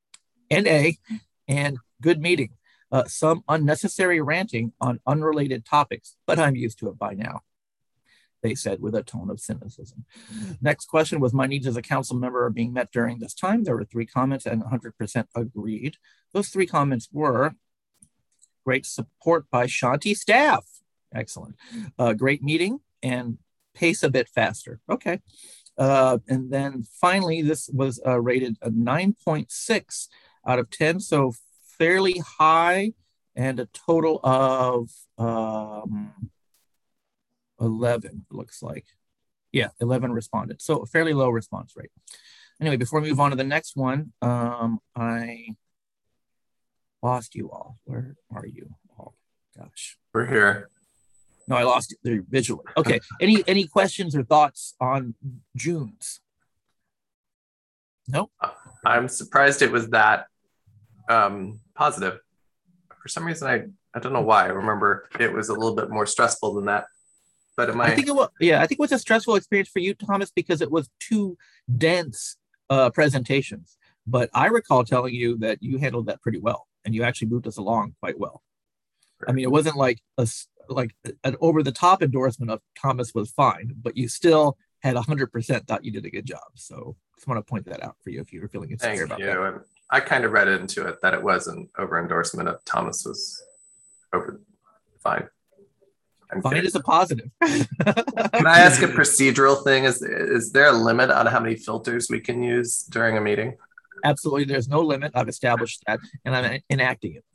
B: and good meeting. Some unnecessary ranting on unrelated topics, but I'm used to it by now, they said with a tone of cynicism. Next question was, my needs as a council member are being met during this time. There were 3 comments and 100% agreed. Those 3 comments were, great support by Shanti staff. Excellent. Great meeting and pace a bit faster. Okay. And then finally, this was rated a 9.6 out of 10. So fairly high, and a total of 11, it looks like. Yeah, 11 responded. So a fairly low response rate. Anyway, before we move on to the next one, I lost you all. Where are you all? Gosh.
I: We're here.
B: No, I lost you visually. Okay. Any questions or thoughts on June's? Nope.
I: I'm surprised it was that positive. For some reason, I don't know why. I remember it was a little bit more stressful than that. But
B: I think it was, yeah, I think it was a stressful experience for you, Thomas, because it was two dense presentations. But I recall telling you that you handled that pretty well, and you actually moved us along quite well. I mean, it wasn't like an over-the-top endorsement of Thomas was fine, but you still had 100% thought you did a good job. So I just want to point that out for you if you were feeling insecure about that.
I: Thank you. I kind of read into it that it was an over-endorsement of Thomas was fine.
B: Fine is a positive.
I: Can I ask a procedural thing? Is there a limit on how many filters we can use during a meeting?
B: Absolutely. There's no limit. I've established that, and I'm enacting it.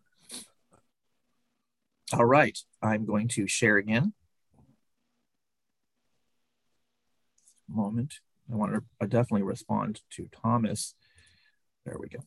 B: All right. I'm going to share again. Moment. I want to definitely respond to Thomas. There we go.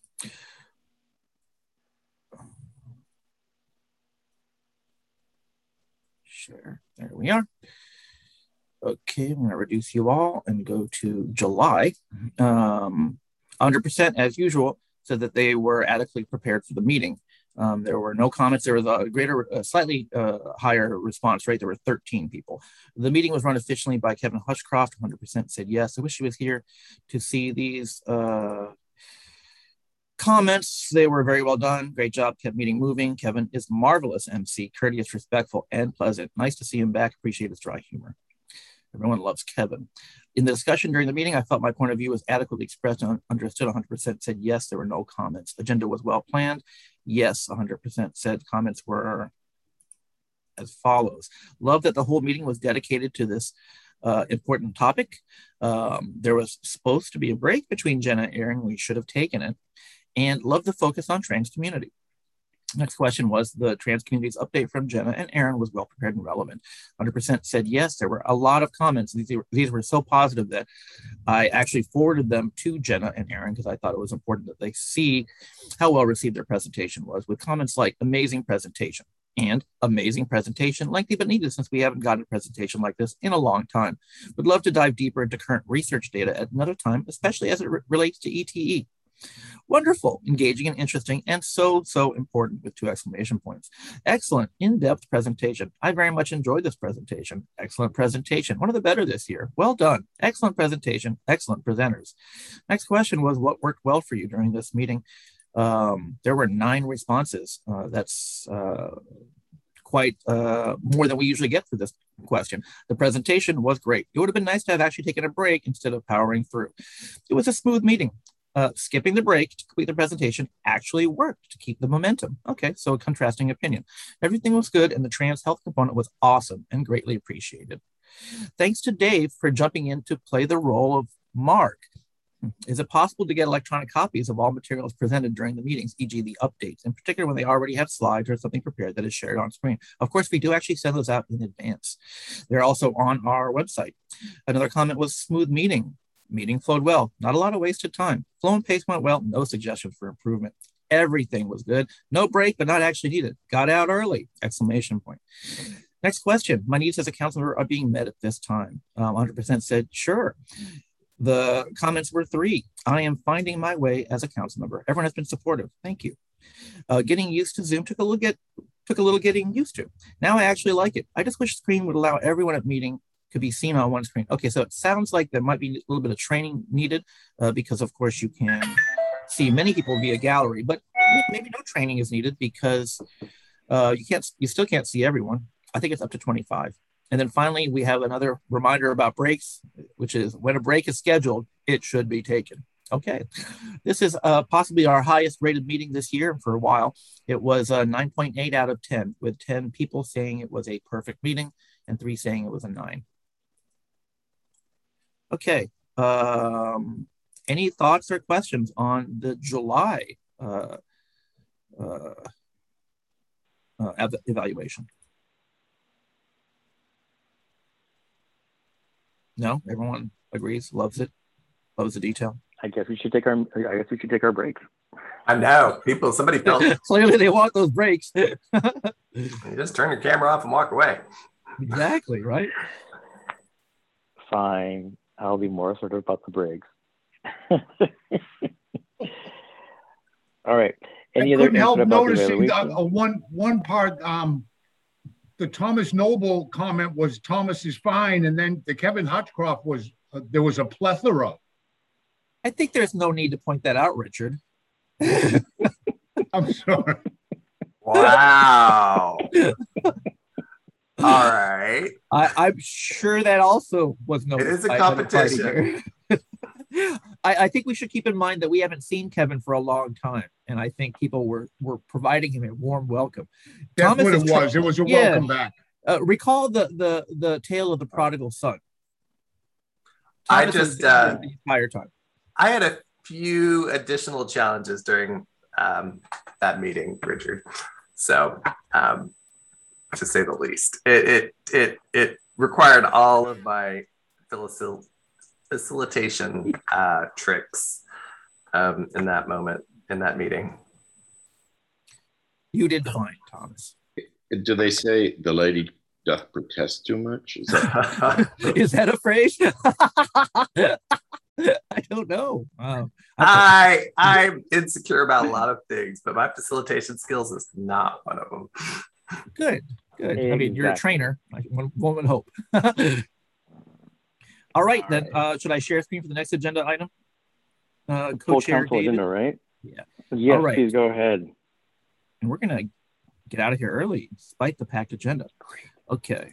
B: Share. There we are. Okay, I'm going to reduce you all and go to July. 100% as usual, so that they were adequately prepared for the meeting. There were no comments. There was a slightly higher response rate. There were 13 people. The meeting was run efficiently by Kevin Hushcroft. 100% said yes. I wish he was here to see these comments. They were very well done. Great job. Kept meeting moving. Kevin is marvelous MC, courteous, respectful, and pleasant. Nice to see him back. Appreciate his dry humor. Everyone loves Kevin. In the discussion during the meeting, I felt my point of view was adequately expressed and understood. 100% said yes. There were no comments. Agenda was well planned. Yes, 100% said comments were as follows. Love that the whole meeting was dedicated to this important topic. There was supposed to be a break between Jenna and Aaron. We should have taken it. And love the focus on trans community. Next question was the trans community's update from Jenna and Aaron was well prepared and relevant. 100% said yes. There were a lot of comments. These were so positive that I actually forwarded them to Jenna and Aaron because I thought it was important that they see how well received their presentation was, with comments like amazing presentation and amazing presentation, lengthy but needed since we haven't gotten a presentation like this in a long time. Would love to dive deeper into current research data at another time, especially as it relates to ETE. Wonderful, engaging and interesting, and so important with 2 exclamation points. Excellent, in-depth presentation. I very much enjoyed this presentation. Excellent presentation. One of the better this year. Well done. Excellent presentation. Excellent presenters. Next question was what worked well for you during this meeting? There were 9 responses. That's quite more than we usually get for this question. The presentation was great. It would have been nice to have actually taken a break instead of powering through. It was a smooth meeting. Skipping the break to complete the presentation actually worked to keep the momentum. Okay, so a contrasting opinion. Everything was good and the trans health component was awesome and greatly appreciated. Thanks to Dave for jumping in to play the role of Mark. Is it possible to get electronic copies of all materials presented during the meetings, e.g. the updates, in particular when they already have slides or something prepared that is shared on screen? Of course, we do actually send those out in advance. They're also on our website. Another comment was smooth meeting. Meeting flowed well, not a lot of wasted time. Flow and pace went well, no suggestions for improvement. Everything was good. No break, but not actually needed. Got out early, exclamation point. Next question. My needs as a council member are being met at this time. 100% said, sure. The comments were 3. I am finding my way as a council member. Everyone has been supportive. Thank you. Getting used to Zoom took a little getting used to. Now I actually like it. I just wish the screen would allow everyone at meeting could be seen on one screen. Okay, so it sounds like there might be a little bit of training needed because of course you can see many people via gallery, but maybe no training is needed because you still can't see everyone. I think it's up to 25. And then finally, we have another reminder about breaks, which is when a break is scheduled, it should be taken. Okay, this is possibly our highest rated meeting this year for a while. It was a 9.8 out of 10, with 10 people saying it was a perfect meeting and 3 saying it was a 9. Okay, any thoughts or questions on the July evaluation? No, everyone agrees, loves it, loves the detail.
C: I guess we should take our breaks.
I: I know somebody felt
B: clearly they want those breaks.
I: You just turn your camera off and walk away.
B: Exactly, right?
C: Fine. I'll be more assertive about the breaks. All right.
A: I couldn't help noticing one part. The Thomas Noble comment was Thomas is fine, and then the Kevin Hutchcroft was there was a plethora.
B: I think there's no need to point that out, Richard.
A: I'm sorry.
I: Wow. All right.
B: I'm sure that also was no.
I: It is a competition.
B: I think we should keep in mind that we haven't seen Kevin for a long time, and I think people were providing him a warm welcome.
A: That's Thomas what it was. It was a welcome back.
B: Recall the tale of the prodigal son.
I: Thomas
B: the entire time.
I: I had a few additional challenges during that meeting, Richard. So, to say the least, it required all of my facilitation tricks in that moment, in that meeting.
B: You did fine, Thomas.
H: Do they say the lady doth protest too much? Is that,
B: is that a phrase? I don't know.
I: I'm insecure about a lot of things, but my facilitation skills is not one of them.
B: Good.
C: Exactly.
B: I mean, you're a trainer. One would hope. All right, then. Should I share screen for the next agenda item? Co-chair David,
C: agenda, right?
B: Yeah.
C: Yes,
B: all right.
C: Please go ahead.
B: And we're gonna get out of here early, despite the packed agenda. Okay.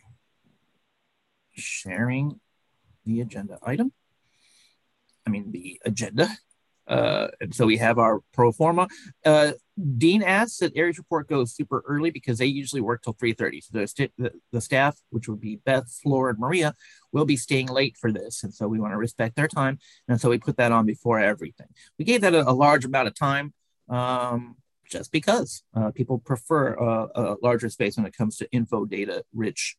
B: Sharing the agenda item. The agenda. And so we have our pro forma. Dean asks that Aries report goes super early because they usually work till 3:30. So the staff, which would be Beth, Flora, and Maria, will be staying late for this. And so we want to respect their time. And so we put that on before everything. We gave that a large amount of time just because people prefer a larger space when it comes to info and data rich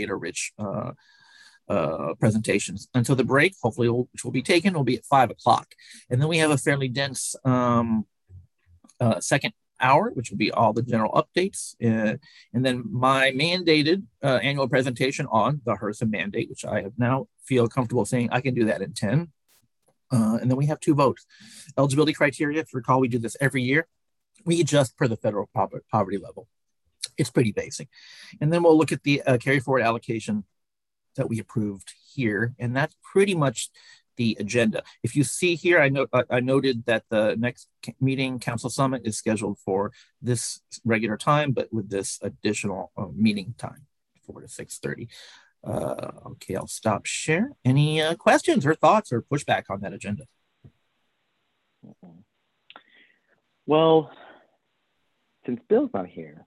B: presentations. And so the break, hopefully, which will be taken, will be at 5 o'clock. And then we have a fairly dense second hour, which will be all the general updates. And then my mandated annual presentation on the HRSA mandate, which I have now feel comfortable saying I can do that in 10. And then we have 2 votes. Eligibility criteria, if you recall, we do this every year. We adjust per the federal poverty level. It's pretty basic. And then we'll look at the carry forward allocation that we approved here, and that's pretty much the agenda. If you see here, I noted that the next meeting, Council Summit, is scheduled for this regular time, but with this additional meeting time, 4 to 6:30. Okay, I'll stop share. Any questions or thoughts or pushback on that agenda?
C: Well, since Bill's not here,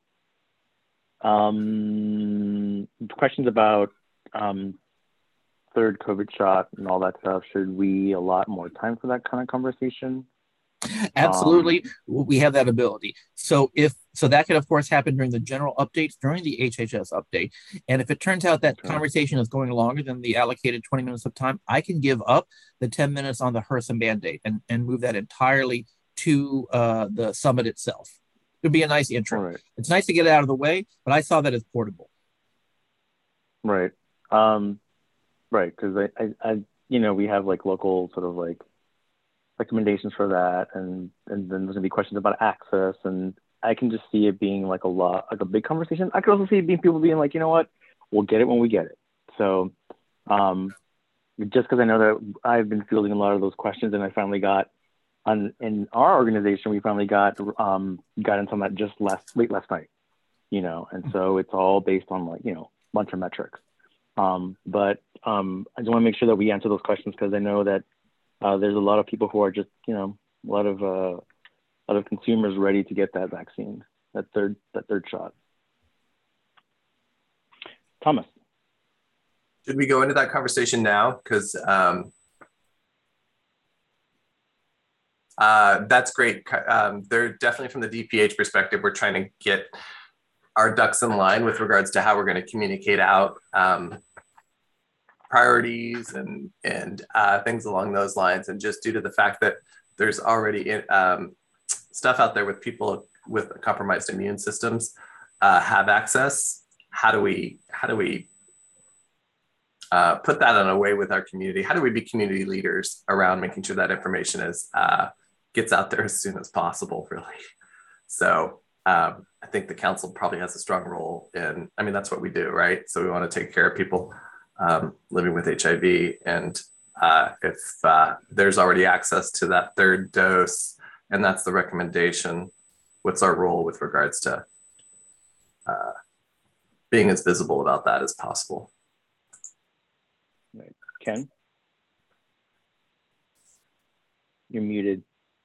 C: questions about third COVID shot and all that stuff. Should we allot more time for that kind of conversation?
B: Absolutely. We have that ability. So that could of course happen during the general updates, during the HHS update. And if it turns out that conversation is going longer than the allocated 20 minutes of time, I can give up the 10 minutes on the HRSA mandate and move that entirely to the summit itself. It would be a nice intro. Right. It's nice to get it out of the way, but I saw that as portable.
C: Right. Right. Because I we have like local sort of like recommendations for that, and then there's gonna be questions about access, and I can just see it being like a big conversation. I could also see people being like, you know what, we'll get it when we get it. So, just because I know that I've been fielding a lot of those questions, and I finally got in our organization, we finally got into that just late last night, and so it's all based on like bunch of metrics. But I just want to make sure that we answer those questions because I know that there's a lot of people who are just, a lot of consumers ready to get that vaccine, that third shot. Thomas.
I: Should we go into that conversation now? Because that's great. They're definitely from the DPH perspective, we're trying to get our ducks in line with regards to how we're going to communicate out priorities and things along those lines. And just due to the fact that there's already stuff out there with people with compromised immune systems have access, how do we put that in a way with our community? How do we be community leaders around making sure that information gets out there as soon as possible, really? So I think the council probably has a strong role in, I mean, that's what we do, right? So we want to take care of people living with HIV. And if there's already access to that third dose, and that's the recommendation, what's our role with regards to being as visible about that as possible?
C: Right. Ken? You're muted.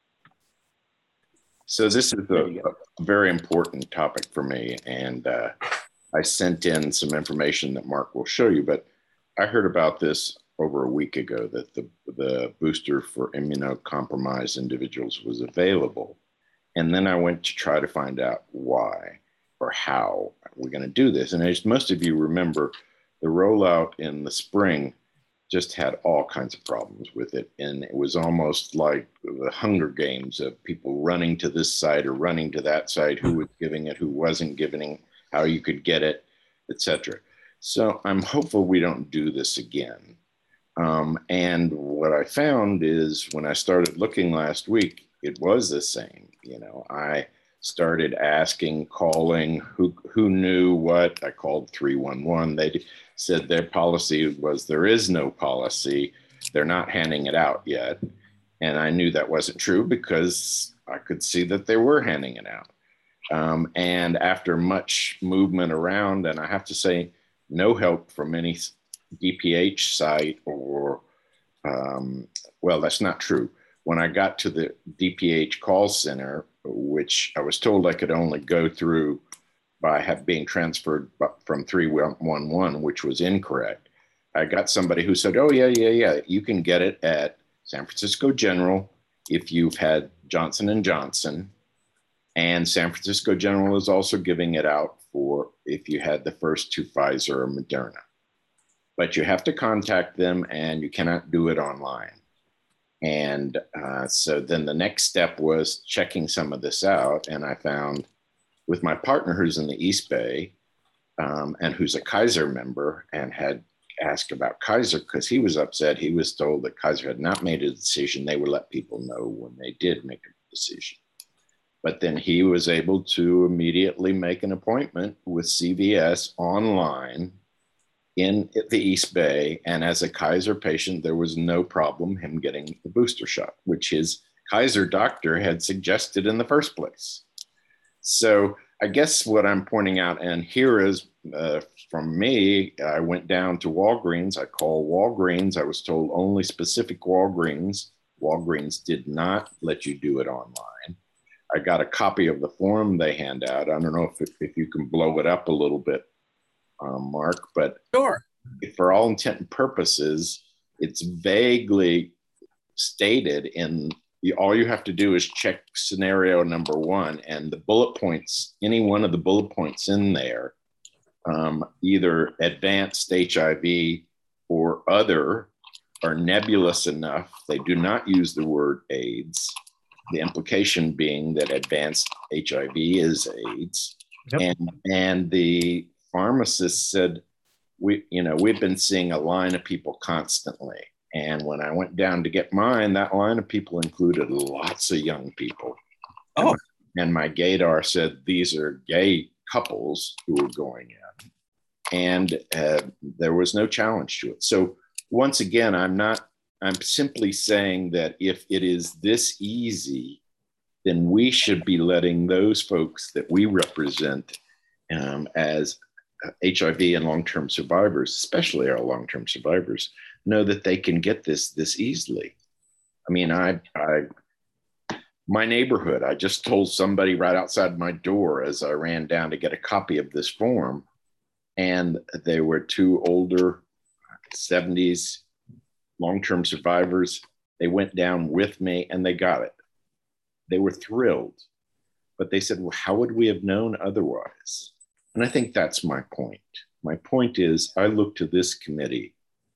H: So this is a very important topic for me, and I sent in some information that Mark will show you, but I heard about this over a week ago, that the booster for immunocompromised individuals was available. And then I went to try to find out why or how we're going to do this. And as most of you remember, the rollout in the spring just had all kinds of problems with it. And it was almost like the Hunger Games of people running to this side or running to that side, who was giving it, who wasn't giving it, how you could get it, etc. So I'm hopeful we don't do this again. And what I found is when I started looking last week, it was the same. You know, I started asking, calling, who knew what. I called 311. They said their policy was there is no policy. They're not handing it out yet. And I knew that wasn't true because I could see that they were handing it out. And after much movement around, and I have to say, no help from any DPH site or, well, that's not true. When I got to the DPH call center, which I was told I could only go through by being transferred from 311, which was incorrect, I got somebody who said, oh, yeah, you can get it at San Francisco General if you've had Johnson & Johnson. And San Francisco General is also giving it out for if you had the first two Pfizer or Moderna. But you have to contact them and you cannot do it online. And so then the next step was checking some of this out. And I found with my partner who's in the East Bay and who's a Kaiser member and had asked about Kaiser because he was upset. He was told that Kaiser had not made a decision. They would let people know when they did make a decision. But then he was able to immediately make an appointment with CVS online in the East Bay. And as a Kaiser patient, there was no problem him getting the booster shot, which his Kaiser doctor had suggested in the first place. So I guess what I'm pointing out, and here is from me, I went down to Walgreens. I called Walgreens. I was told only specific Walgreens. Walgreens did not let you do it online. I got a copy of the form they hand out. I don't know if you can blow it up a little bit, Mark, but
B: sure.
H: For all intent and purposes, it's vaguely stated in all you have to do is check scenario number 1 and the bullet points, any one of the bullet points in there, either advanced HIV or other are nebulous enough. They do not use the word AIDS. The implication being that advanced HIV is AIDS. Yep. And the pharmacist said, we've been seeing a line of people constantly. And when I went down to get mine, that line of people included lots of young people. Oh. And my gaydar said, these are gay couples who are going in. And there was no challenge to it. So once again, I'm simply saying that if it is this easy, then we should be letting those folks that we represent as HIV and long-term survivors, especially our long-term survivors, know that they can get this easily. I mean, my neighborhood, I just told somebody right outside my door as I ran down to get a copy of this form, and they were two older 70s long-term survivors. They went down with me and they got it. They were thrilled, but they said, well, how would we have known otherwise? And I think that's my point. My point is I look to this committee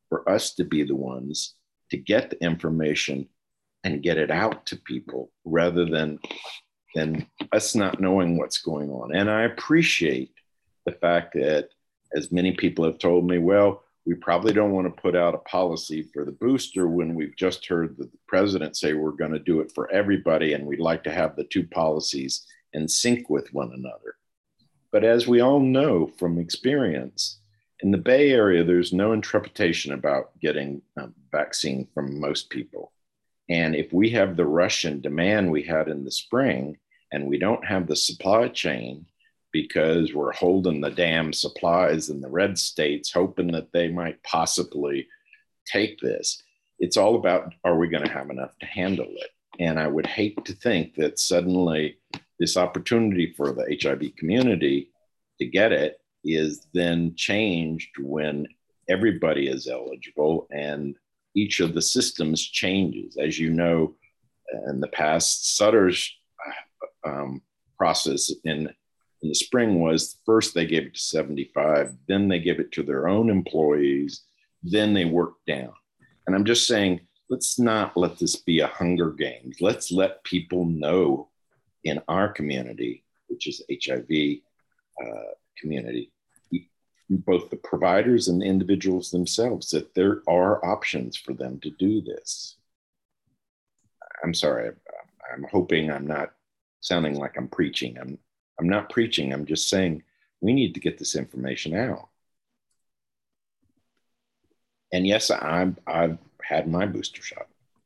H: for us to be the ones to get the information and get it out to people rather than us not knowing what's going on. And I appreciate the fact that, as many people have told me, well, we probably don't want to put out a policy for the booster when we've just heard the president say we're going to do it for everybody, and we'd like to have the two policies in sync with one another. But as we all know from experience, in the Bay Area, there's no interpretation about getting a vaccine from most people. And if we have the rush and demand we had in the spring, and we don't have the supply chain because we're holding the damn supplies in the red states, hoping that they might possibly take this, it's all about, are we going to have enough to handle it? And I would hate to think that suddenly this opportunity for the HIV community to get it is then changed when everybody is eligible and each of the systems changes. As you know, in the past, Sutter's process in the spring was first they gave it to 75, then they give it to their own employees, then they work down. And I'm just saying, let's not let this be a Hunger Games. Let's let people know in our community, which is HIV community, both the providers and the individuals themselves, that there are options for them to do this. I'm sorry, I'm hoping I'm not sounding like I'm preaching. I'm not preaching, I'm just saying we need to get this information out. And yes, I've had my booster shot.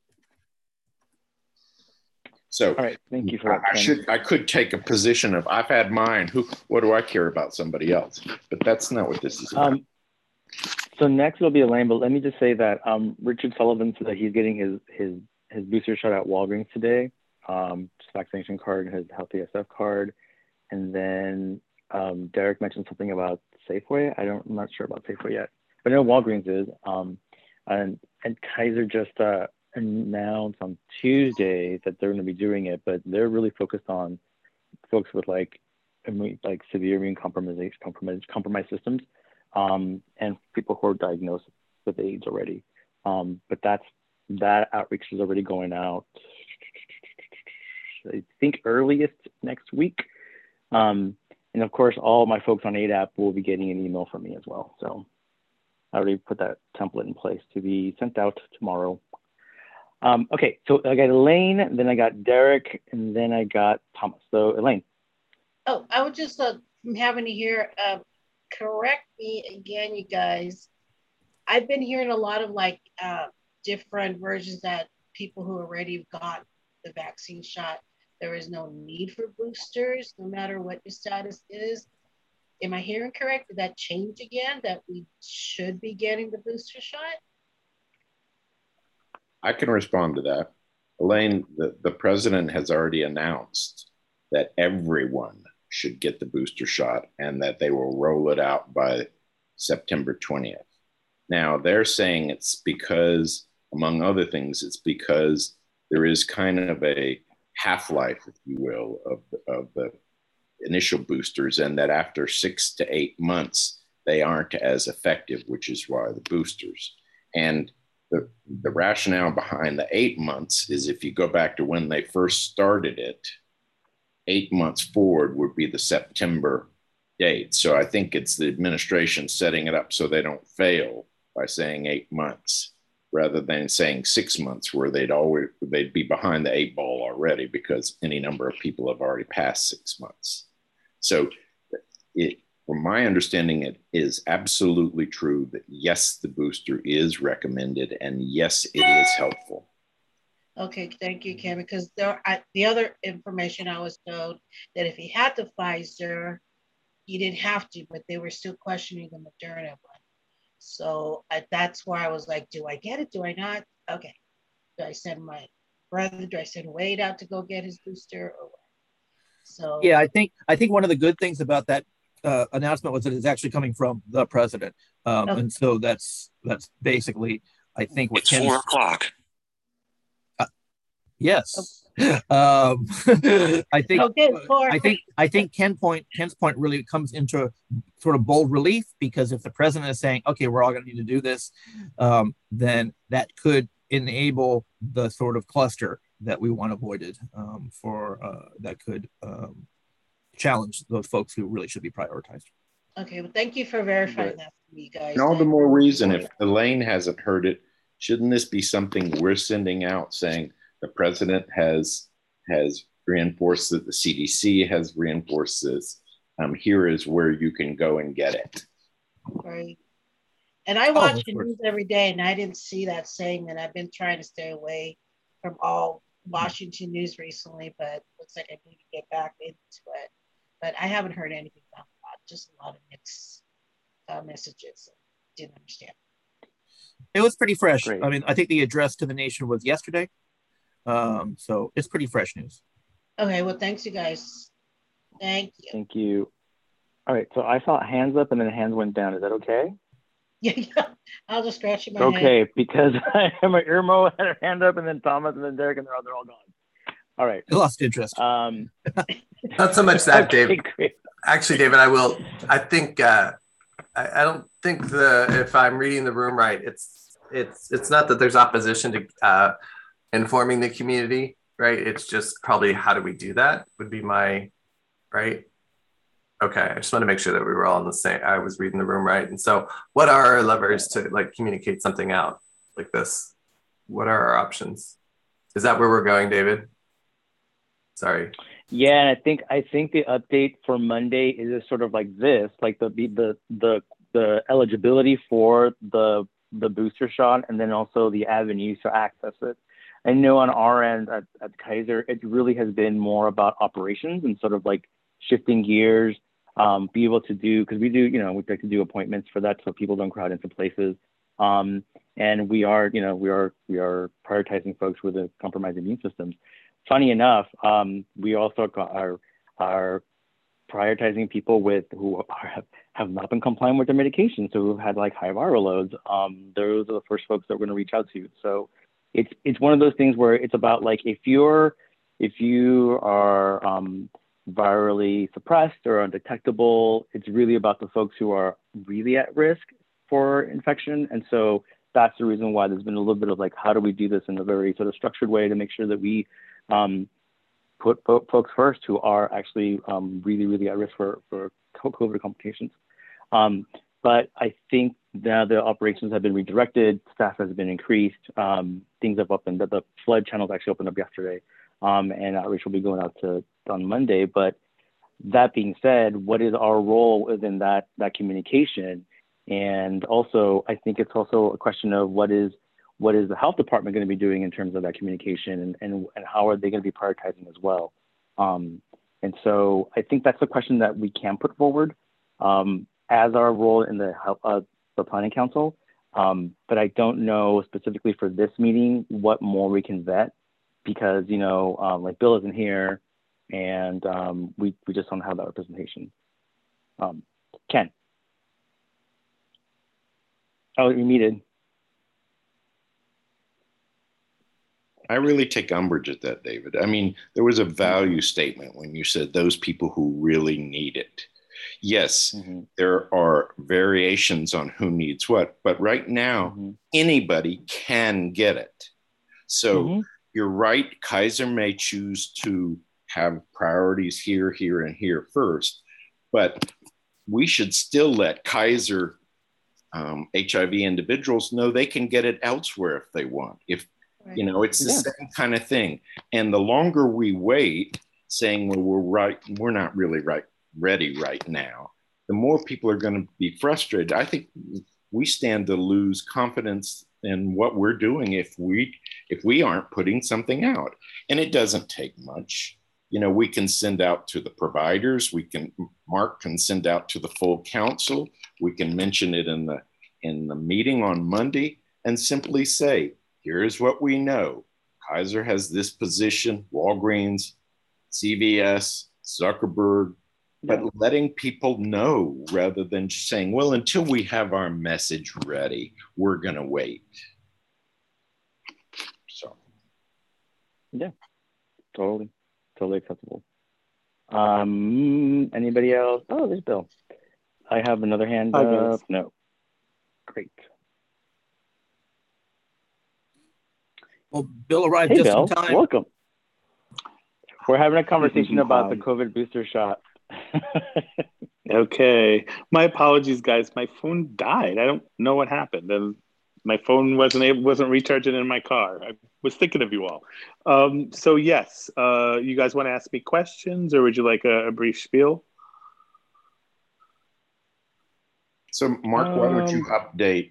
H: So
C: all right, thank you for that.
H: I could take a position of I've had mine. What do I care about somebody else? But that's not what this is about.
C: So next will be Elaine, but let me just say that Richard Sullivan said that he's getting his booster shot at Walgreens today. His vaccination card, his Healthy SF card, and then Derek mentioned something about Safeway. I'm not sure about Safeway yet, but I know Walgreens is. And Kaiser just announced on Tuesday that they're going to be doing it, but they're really focused on folks with like severe immune compromised systems, and people who are diagnosed with AIDS already. But that outreach is already going out, I think earliest next week. And of course, all my folks on ADAP will be getting an email from me as well. So I already put that template in place to be sent out tomorrow. Okay, so I got Elaine, then I got Derek, and then I got Thomas. So Elaine.
J: Oh, I would just, from having to hear, correct me again, you guys. I've been hearing a lot of like different versions that people who already got the vaccine shot, there is no need for boosters, no matter what your status is. Am I hearing correct? Did that change again, that we should be getting the booster shot?
H: I can respond to that. Elaine, the president has already announced that everyone should get the booster shot and that they will roll it out by September 20th. Now, they're saying it's because, among other things, it's because there is kind of a half-life, if you will, of the initial boosters, and that after 6 to 8 months, they aren't as effective, which is why the boosters. And the rationale behind the 8 months is if you go back to when they first started it, 8 months forward would be the September date. So I think it's the administration setting it up so they don't fail by saying 8 months rather than saying 6 months, where they'd be behind the 8 ball already because any number of people have already passed 6 months. So from my understanding, it is absolutely true that yes, the booster is recommended, and yes, it is helpful.
J: Okay, thank you, Kim, because the other information I was told that if he had the Pfizer, he didn't have to, but they were still questioning the Moderna one. So that's why I was like, do I get it? Do I not? Okay. Do I send my brother? Do I send Wade out to go get his booster? Or what? So
B: yeah, I think one of the good things about that announcement was that it's actually coming from the president, and so that's basically, I think, what
K: it's 4 o'clock.
B: Yes. I think
J: Okay, four.
B: I think Ken's point really comes into sort of bold relief, because if the president is saying, okay, we're all going to need to do this, then that could enable the sort of cluster that we want avoided, that could challenge those folks who really should be prioritized.
J: Okay, well, thank you for verifying that for me, guys.
H: And all the more reason, if Elaine hasn't heard it, shouldn't this be something we're sending out saying the president has reinforced that, the CDC has reinforced this. Here is where you can go and get it.
J: Right. And I watch the news every day, and I didn't see that saying that. I've been trying to stay away from all Washington news recently, but looks like I need to get back into it. But I haven't heard anything about that. Just a lot of mixed messages. Didn't understand.
B: It was pretty fresh.
C: Great.
B: I mean, I think the address to the nation was yesterday. So it's pretty fresh news.
J: Okay, well, thanks, you guys. Thank you.
C: Thank you. All right, so I saw hands up and then hands went down. Is that okay?
J: Yeah. I'll just scratch my head.
C: Okay, because I have my Irmo had her hand up, and then Thomas, and then Derek, and they're all gone. All right.
B: I lost interest.
I: Not so much that,
C: Okay,
I: Dave.
C: great.
I: Actually, David, I think I don't think if I'm reading the room right, it's not that there's opposition to informing the community, right? It's just probably how do we do that would be my, right? Okay, I just want to make sure that we were all in the same, I was reading the room right. And so what are our levers to like communicate something out like this? What are our options? Is that where we're going, David? Sorry.
C: Yeah, and I think the update for Monday is sort of like this, like the eligibility for the booster shot, and then also the avenues to access it. I know on our end at Kaiser, it really has been more about operations and sort of like shifting gears, be able to do, because we do, we like to do appointments for that so people don't crowd into places. And we are prioritizing folks with a compromised immune systems. Funny enough, we also are prioritizing people who have not been compliant with their medication, so who've had like high viral loads. Those are the first folks that we're going to reach out to. So it's one of those things where it's about like if you are virally suppressed or undetectable, it's really about the folks who are really at risk for infection. And so that's the reason why there's been a little bit of like, how do we do this in a very sort of structured way to make sure that we put folks first who are actually really, really at risk for COVID complications. But I think now the operations have been redirected, staff has been increased, things have opened, the flood channels actually opened up yesterday, and outreach will be going out on Monday. But that being said, what is our role within that communication? And also, I think it's also a question of what is the health department going to be doing in terms of that communication, and how are they going to be prioritizing as well? And so I think that's a question that we can put forward as our role in the planning council. But I don't know specifically for this meeting what more we can vet, because like Bill isn't here, and we just don't have that representation. Ken. Oh, you're muted.
H: I really take umbrage at that, David. I mean, there was a value statement when you said those people who really need it. Yes, there are variations on who needs what, but right now, anybody can get it. So you're right, Kaiser may choose to have priorities here, here, and here first, but we should still let Kaiser HIV individuals know they can get it elsewhere if they want. If it's the same kind of thing. And the longer we wait, saying, well, we're not really ready right now, the more people are going to be frustrated. I think we stand to lose confidence in what we're doing if we aren't putting something out. And it doesn't take much. We can send out to the providers. Mark can send out to the full council. We can mention it in the meeting on Monday and simply say, here's what we know. Kaiser has this position, Walgreens, CVS, Zuckerberg, but letting people know rather than just saying, well, until we have our message ready, we're going to wait. So.
C: Yeah, totally acceptable. Anybody else? Oh, there's Bill. I have another hand
D: Hi,
C: up.
D: Bill.
C: No. Great.
B: Well, Bill arrived
C: Hey,
B: just
C: Bill.
B: in time.
C: Welcome. We're having a conversation about the COVID booster shot.
D: Okay. My apologies, guys. My phone died. I don't know what happened. And my phone wasn't recharging in my car. I was thinking of you all. So yes, you guys want to ask me questions, or would you like a brief spiel?
H: So, Mark, why don't you update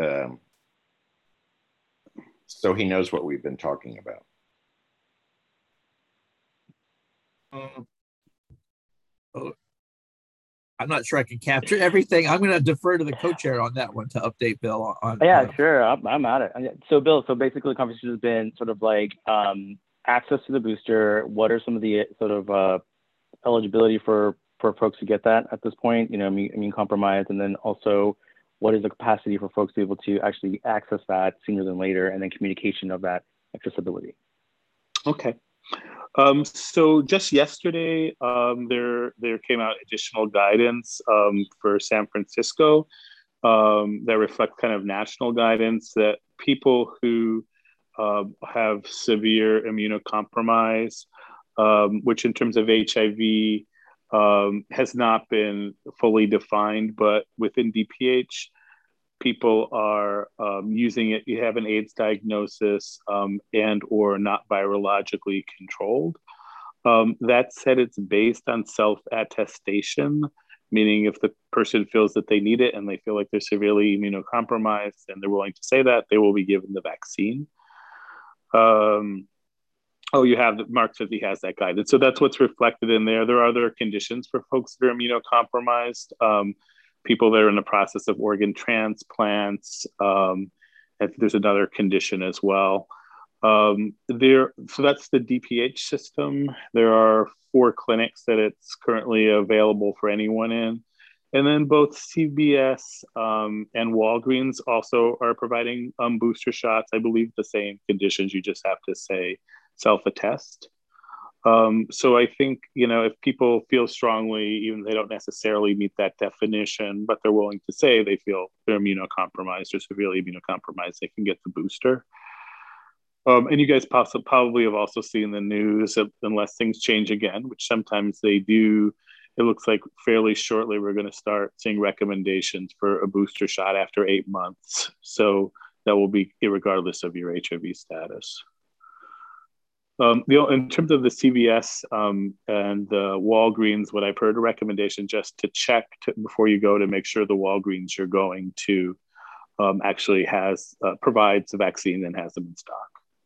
H: so he knows what we've been talking about?
B: I'm not sure I can capture everything. I'm going to defer to the co-chair on that one to update Bill on.
C: Yeah, sure. I'm at it. So, Bill, basically the conversation has been sort of like access to the booster. What are some of the sort of eligibility for folks to get that at this point, immune compromised, and then also what is the capacity for folks to be able to actually access that sooner than later, and then communication of that accessibility.
D: Okay. So just yesterday, there came out additional guidance for San Francisco that reflect kind of national guidance that people who have severe immunocompromise, which in terms of HIV has not been fully defined, but within DPH, people are using it. You have an AIDS diagnosis and or not virologically controlled. That said, it's based on self-attestation, meaning if the person feels that they need it and they feel like they're severely immunocompromised and they're willing to say that, they will be given the vaccine. You have Mark says he has that guidance. So that's what's reflected in there. There are other conditions for folks that are immunocompromised. People that are in the process of organ transplants. There's another condition as well. So that's the DPH system. There are 4 clinics that it's currently available for anyone in. And then both CVS and Walgreens also are providing booster shots. I believe the same conditions, you just have to say self-attest. So I think, if people feel strongly, even they don't necessarily meet that definition, but they're willing to say they feel they're immunocompromised or severely immunocompromised, they can get the booster. And you guys probably have also seen the news, unless things change again, which sometimes they do. It looks like fairly shortly we're going to start seeing recommendations for a booster shot after 8 months. So that will be irregardless of your HIV status. In terms of the CVS and the Walgreens, what I've heard a recommendation just to check before you go to make sure the Walgreens you're going to actually provides the vaccine and has them in stock.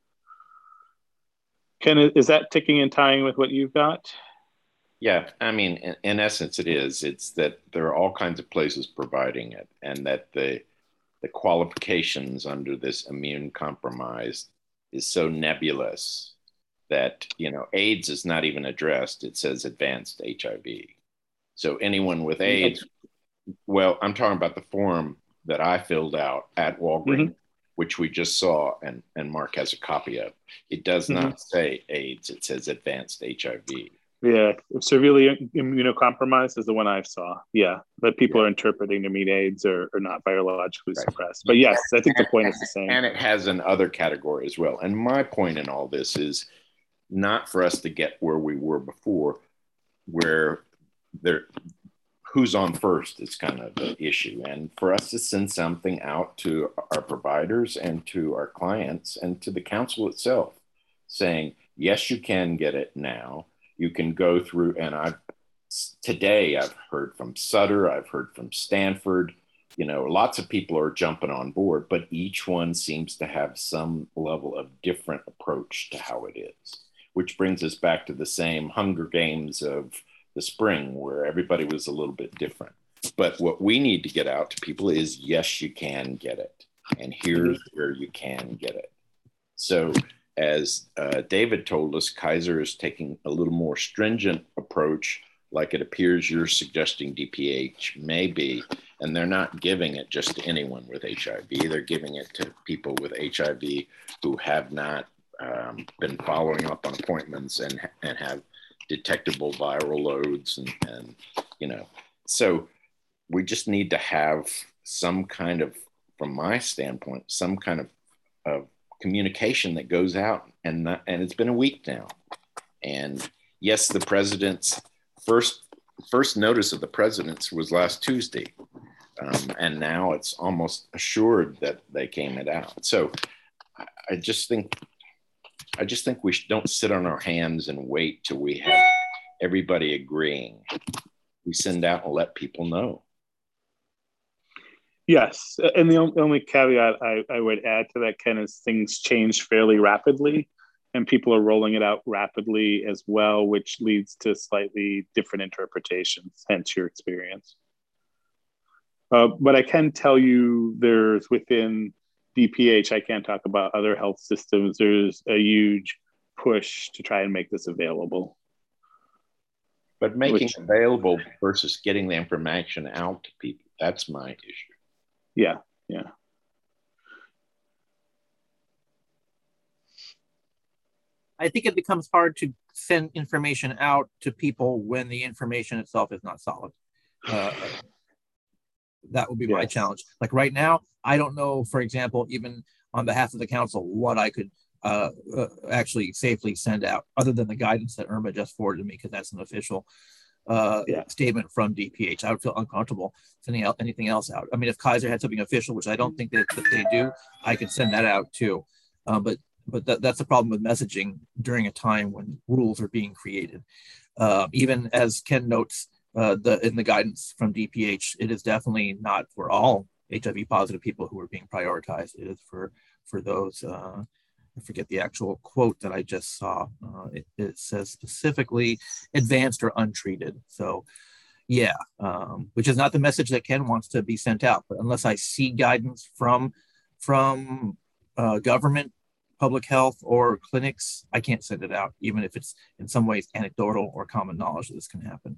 D: Ken, is that ticking and tying with what you've got?
H: Yeah, I mean, in essence, it is. It's that there are all kinds of places providing it, and that the qualifications under this immune compromise is so nebulous that, AIDS is not even addressed. It says advanced HIV. So anyone with AIDS, well, I'm talking about the form that I filled out at Walgreens, which we just saw, and Mark has a copy of. It does not say AIDS. It says advanced HIV.
D: Yeah, severely immunocompromised is the one I saw. Yeah, that people are interpreting to mean AIDS or not virologically suppressed. But yes, I think the point is the same.
H: And it has an other category as well. And my point in all this is not for us to get where we were before, where who's on first is kind of the issue. And for us to send something out to our providers and to our clients and to the council itself saying, yes, you can get it now. You can go through, and today I've heard from Sutter, I've heard from Stanford, lots of people are jumping on board, but each one seems to have some level of different approach to how it is, which brings us back to the same Hunger Games of the spring where everybody was a little bit different. But what we need to get out to people is, yes, you can get it. And here's where you can get it. So as David told us, Kaiser is taking a little more stringent approach, like it appears you're suggesting DPH may be, and they're not giving it just to anyone with HIV. They're giving it to people with HIV who have not been following up on appointments and have detectable viral loads and so we just need to have some kind of, from my standpoint, some kind of communication that goes out, and it's been a week now. And yes, the president's first notice of the president's was last Tuesday. And now it's almost assured that they came it out. So I just think we don't sit on our hands and wait till we have everybody agreeing. We send out and let people know.
D: Yes, and the only caveat I would add to that, Ken, is things change fairly rapidly, and people are rolling it out rapidly as well, which leads to slightly different interpretations, hence your experience. But I can tell you there's within DPH, I can't talk about other health systems, there's a huge push to try and make this available.
H: But making it available versus getting the information out to people, that's my issue.
D: Yeah.
B: I think it becomes hard to send information out to people when the information itself is not solid. That would be my challenge. Like right now, I don't know, for example, even on behalf of the council, what I could actually safely send out other than the guidance that Irma just forwarded me, because that's an official statement from DPH. I would feel uncomfortable sending out anything else out. I mean, if Kaiser had something official, which I don't think that they do, I could send that out too. But that's the problem with messaging during a time when rules are being created. Even as Ken notes in the guidance from DPH, it is definitely not for all HIV positive people who are being prioritized. It is for those, I forget the actual quote that I just saw. It says specifically advanced or untreated. So yeah, which is not the message that Ken wants to be sent out. But unless I see guidance from government, public health, or clinics, I can't send it out, even if it's in some ways anecdotal or common knowledge that this can happen.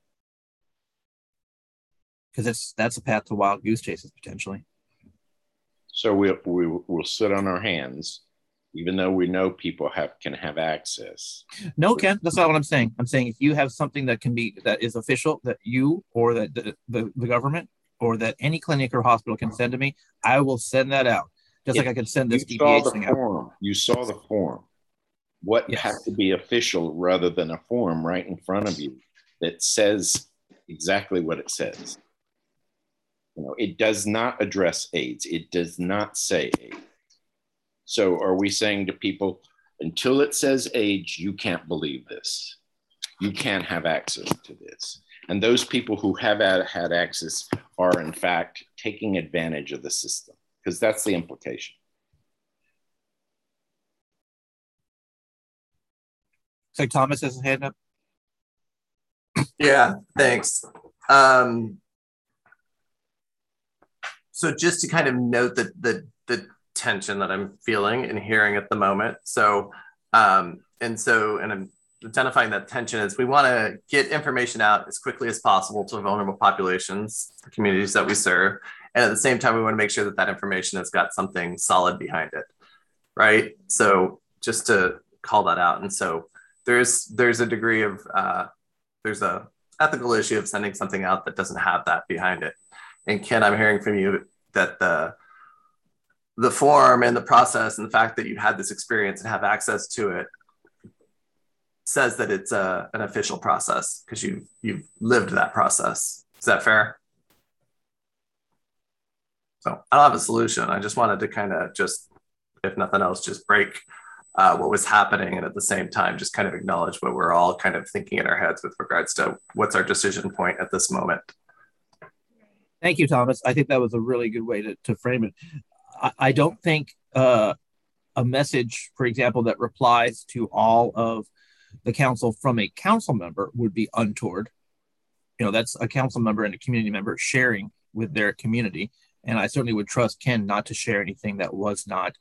B: Because that's a path to wild goose chases potentially.
H: So we'll sit on our hands, even though we know people can have access.
B: No, Ken, that's not what I'm saying. I'm saying if you have something that is official, that you or that the government or that any clinic or hospital can send to me, I will send that out. Just like I can send this DPH thing out.
H: You saw the form. What has to be official rather than a form right in front of you that says exactly what it says? It does not address AIDS. It does not say AIDS. So are we saying to people, until it says AIDS, you can't believe this. You can't have access to this. And those people who have had access are in fact taking advantage of the system, because that's the implication.
B: So Thomas has his hand up.
I: Yeah, thanks. So just to kind of note the tension that I'm feeling and hearing at the moment. So, and I'm identifying that tension is we want to get information out as quickly as possible to vulnerable populations, the communities that we serve. And at the same time, we want to make sure that that information has got something solid behind it, right? So just to call that out. And so there's a degree of, there's a ethical issue of sending something out that doesn't have that behind it. And Ken, I'm hearing from you that the form and the process and the fact that you had this experience and have access to it says that it's an official process because you've lived that process. Is that fair? So I don't have a solution. I just wanted to kind of just, if nothing else, just break what was happening, and at the same time, just kind of acknowledge what we're all kind of thinking in our heads with regards to what's our decision point at this moment.
B: Thank you, Thomas. I think that was a really good way to frame it. I don't think a message, for example, that replies to all of the council from a council member would be untoward. That's a council member and a community member sharing with their community. And I certainly would trust Ken not to share anything that was not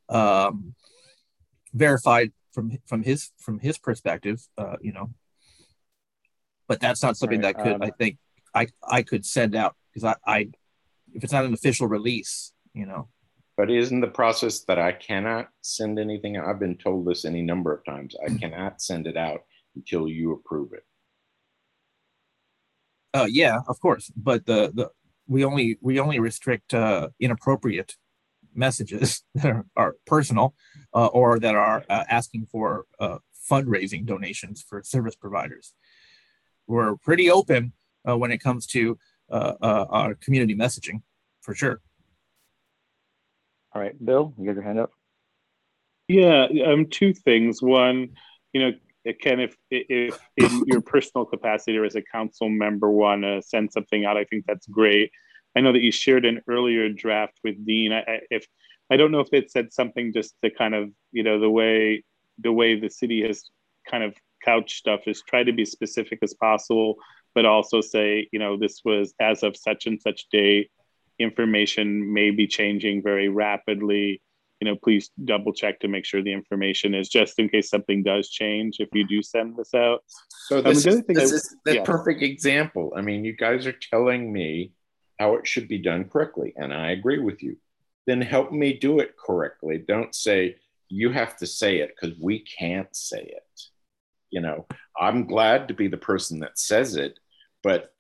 B: verified from his perspective, But that's not something that could, I think, I could send out, because I if it's not an official release,
H: But isn't the process that I cannot send anything out? I've been told this any number of times. I cannot send it out until you approve it.
B: Yeah, of course, but we only restrict inappropriate messages that are personal or that are asking for fundraising donations for service providers. We're pretty open when it comes to our community messaging, for sure.
C: All right, Bill, you got your hand up.
D: Yeah, two things. One, Ken, if in your personal capacity or as a council member want to send something out, I think that's great. I know that you shared an earlier draft with Dean. I don't know if it said something just to kind of, the way the city has kind of couched stuff is try to be specific as possible, but also say, this was as of such and such date. Information may be changing very rapidly. Please double check to make sure the information is just in case something does change if you do send this out.
H: So this is the perfect example. I mean, you guys are telling me how it should be done correctly, and I agree with you. Then help me do it correctly. Don't say you have to say it because we can't say it. I'm glad to be the person that says it, but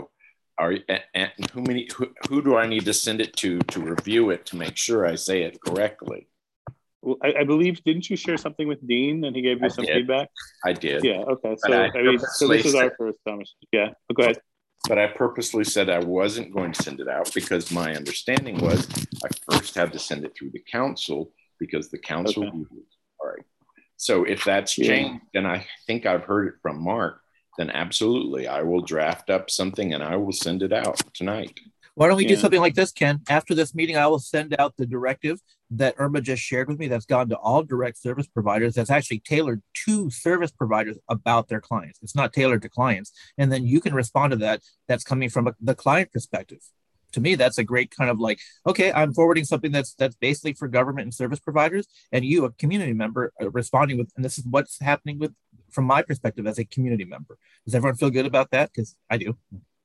H: who do I need to send it to review it to make sure I say it correctly?
D: Well, I believe, didn't you share something with Dean and he gave you some feedback?
H: I did.
D: Yeah. Okay. So this is our first Thomas. Yeah. Go ahead.
H: But I purposely said I wasn't going to send it out because my understanding was I first had to send it through the council because the council. Okay. All right. So if that's changed, then I think I've heard it from Mark. Then absolutely, I will draft up something and I will send it out tonight.
B: Why don't we do something like this, Ken? After this meeting, I will send out the directive that Irma just shared with me that's gone to all direct service providers that's actually tailored to service providers about their clients. It's not tailored to clients. And then you can respond to that. That's coming from the client perspective. To me, that's a great kind of like, okay, I'm forwarding something that's basically for government and service providers, and you, a community member, responding with, and this is what's happening with, from my perspective as a community member. Does everyone feel good about that? Because I do.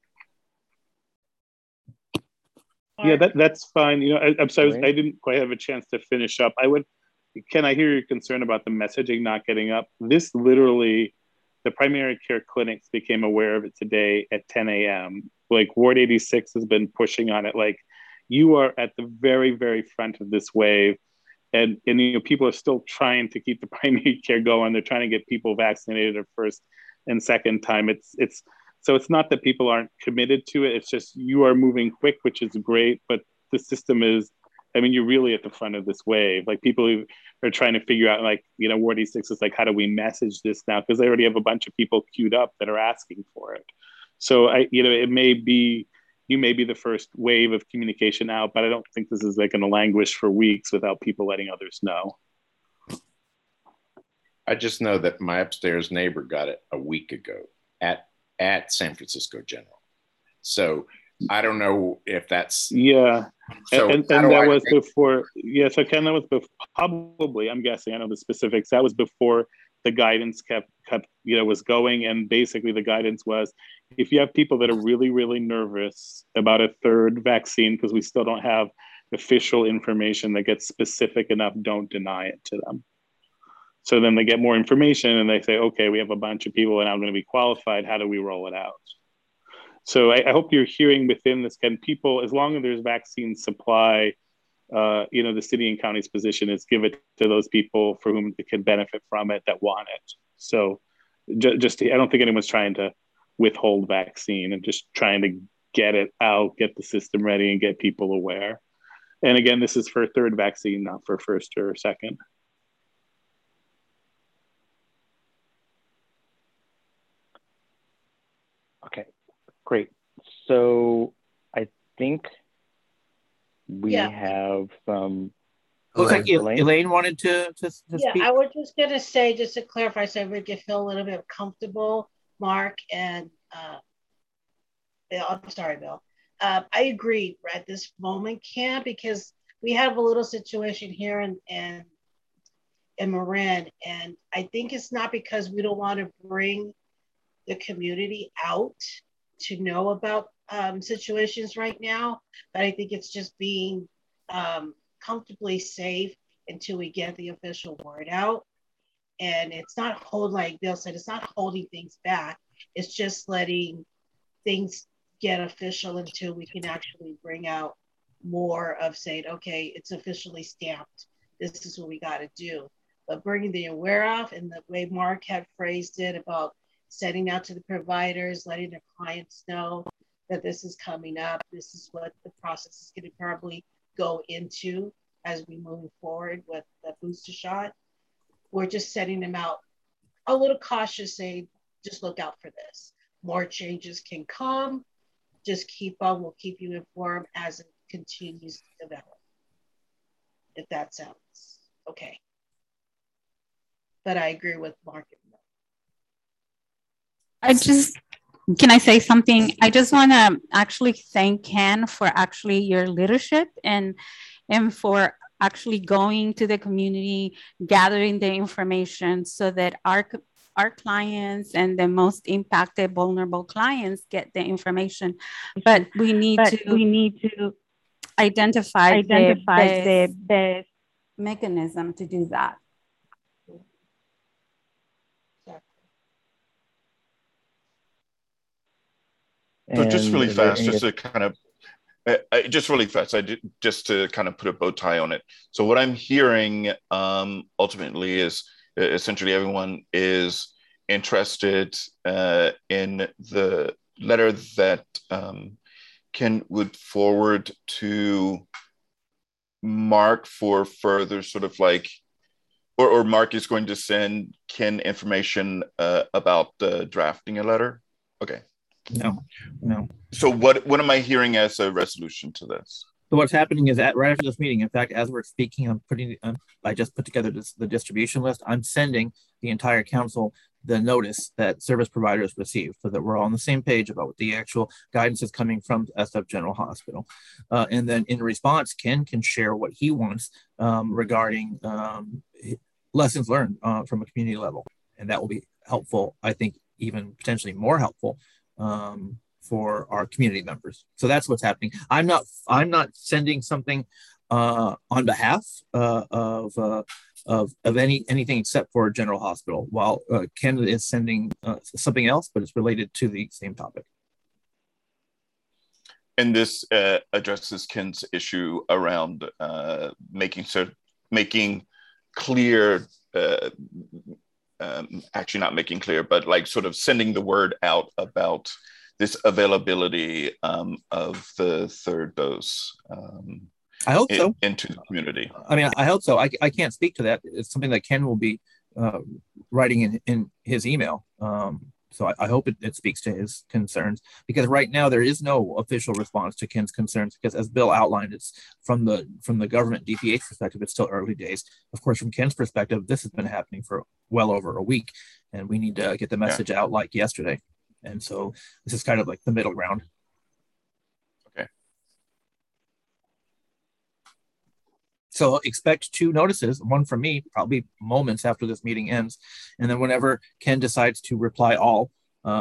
D: Yeah, that's fine. I'm sorry, I didn't quite have a chance to finish up. Ken, I hear your concern about the messaging not getting up. This literally, the primary care clinics became aware of it today at 10 a.m. Like Ward 86 has been pushing on it. Like you are at the very, very front of this wave. And people are still trying to keep the primary care going. They're trying to get people vaccinated their first and second time. So it's not that people aren't committed to it. It's just you are moving quick, which is great. But the system is, you're really at the front of this wave. Like people who are trying to figure out, Ward 86 is like, how do we message this now? Because they already have a bunch of people queued up that are asking for it. So it may be, you may be the first wave of communication out, but I don't think this is going to languish for weeks without people letting others know.
H: I just know that my upstairs neighbor got it a week ago at San Francisco General. So I don't know if that's.
D: Yeah. So and that was before. Yeah. So Ken, that was probably, I'm guessing, I know the specifics. That was before the guidance kept was going. And basically the guidance was, if you have people that are really, really nervous about a third vaccine, because we still don't have official information that gets specific enough, don't deny it to them. So then they get more information and they say, okay, we have a bunch of people and I'm going to be qualified. How do we roll it out? So I hope you're hearing within this, Ken, people, as long as there's vaccine supply, the city and county's position is give it to those people for whom they can benefit from it that want it. So I don't think anyone's trying to withhold vaccine and just trying to get it out, get the system ready and get people aware. And again, this is for a third vaccine, not for first or second.
C: Okay, great. So I think we have some.
B: Looks like Elaine wanted to
J: yeah,
B: speak.
J: I was just going to say, just to clarify, so we can feel a little bit comfortable, Mark and Bill. I'm sorry, Bill. I agree at this moment, Ken, because we have a little situation here in Marin, and I think it's not because we don't want to bring the community out to know about situations right now, but I think it's just being comfortably safe until we get the official word out. And it's not like Bill said, it's not holding things back. It's just letting things get official until we can actually bring out more of saying, okay, it's officially stamped. This is what we got to do. But bringing the aware of, and the way Mark had phrased it about sending out to the providers, letting their clients know that this is coming up. This is what the process is going to probably go into as we move forward with the booster shot. We're just setting them out a little cautious, saying, just look out for this. More changes can come. Just keep on, we'll keep you informed as it continues to develop. If that sounds okay. But I agree with Mark.
K: Can I say something? I just want to actually thank Ken for actually your leadership and for actually going to the community, gathering the information so that our clients and the most impacted, vulnerable clients get the information. But we need to identify the best mechanism to do that.
L: So just really fast, just to kind of, just to kind of put a bow tie on it. So what I'm hearing ultimately is essentially everyone is interested in the letter that Ken would forward to Mark for further sort of like, or Mark is going to send Ken information about drafting a letter. Okay.
B: No.
L: So what am I hearing as a resolution to this?
B: So what's happening is that right after this meeting, in fact, as we're speaking, I just put together the distribution list. I'm sending the entire council the notice that service providers received so that we're all on the same page about what the actual guidance is coming from SF General Hospital. And then in response, Ken can share what he wants regarding lessons learned from a community level. And that will be helpful, I think, even potentially more helpful for our community members. So that's what's happening. I'm not sending something on behalf of anything except for General Hospital, while Ken is sending something else, but it's related to the same topic.
L: And this addresses Ken's issue around making clear, actually not making clear, but like sort of sending the word out about this availability of the third dose.
B: I hope so.
L: Into the community.
B: I mean, I hope so. I can't speak to that. It's something that Ken will be writing in his email. So I hope it speaks to his concerns, because right now there is no official response to Ken's concerns, because as Bill outlined, it's from the government DPH perspective, it's still early days. Of course, from Ken's perspective, this has been happening for well over a week, and we need to get the message out like yesterday. And so this is kind of like the middle ground.
L: Okay.
B: So expect 2 notices, one from me, probably moments after this meeting ends. And then whenever Ken decides to reply all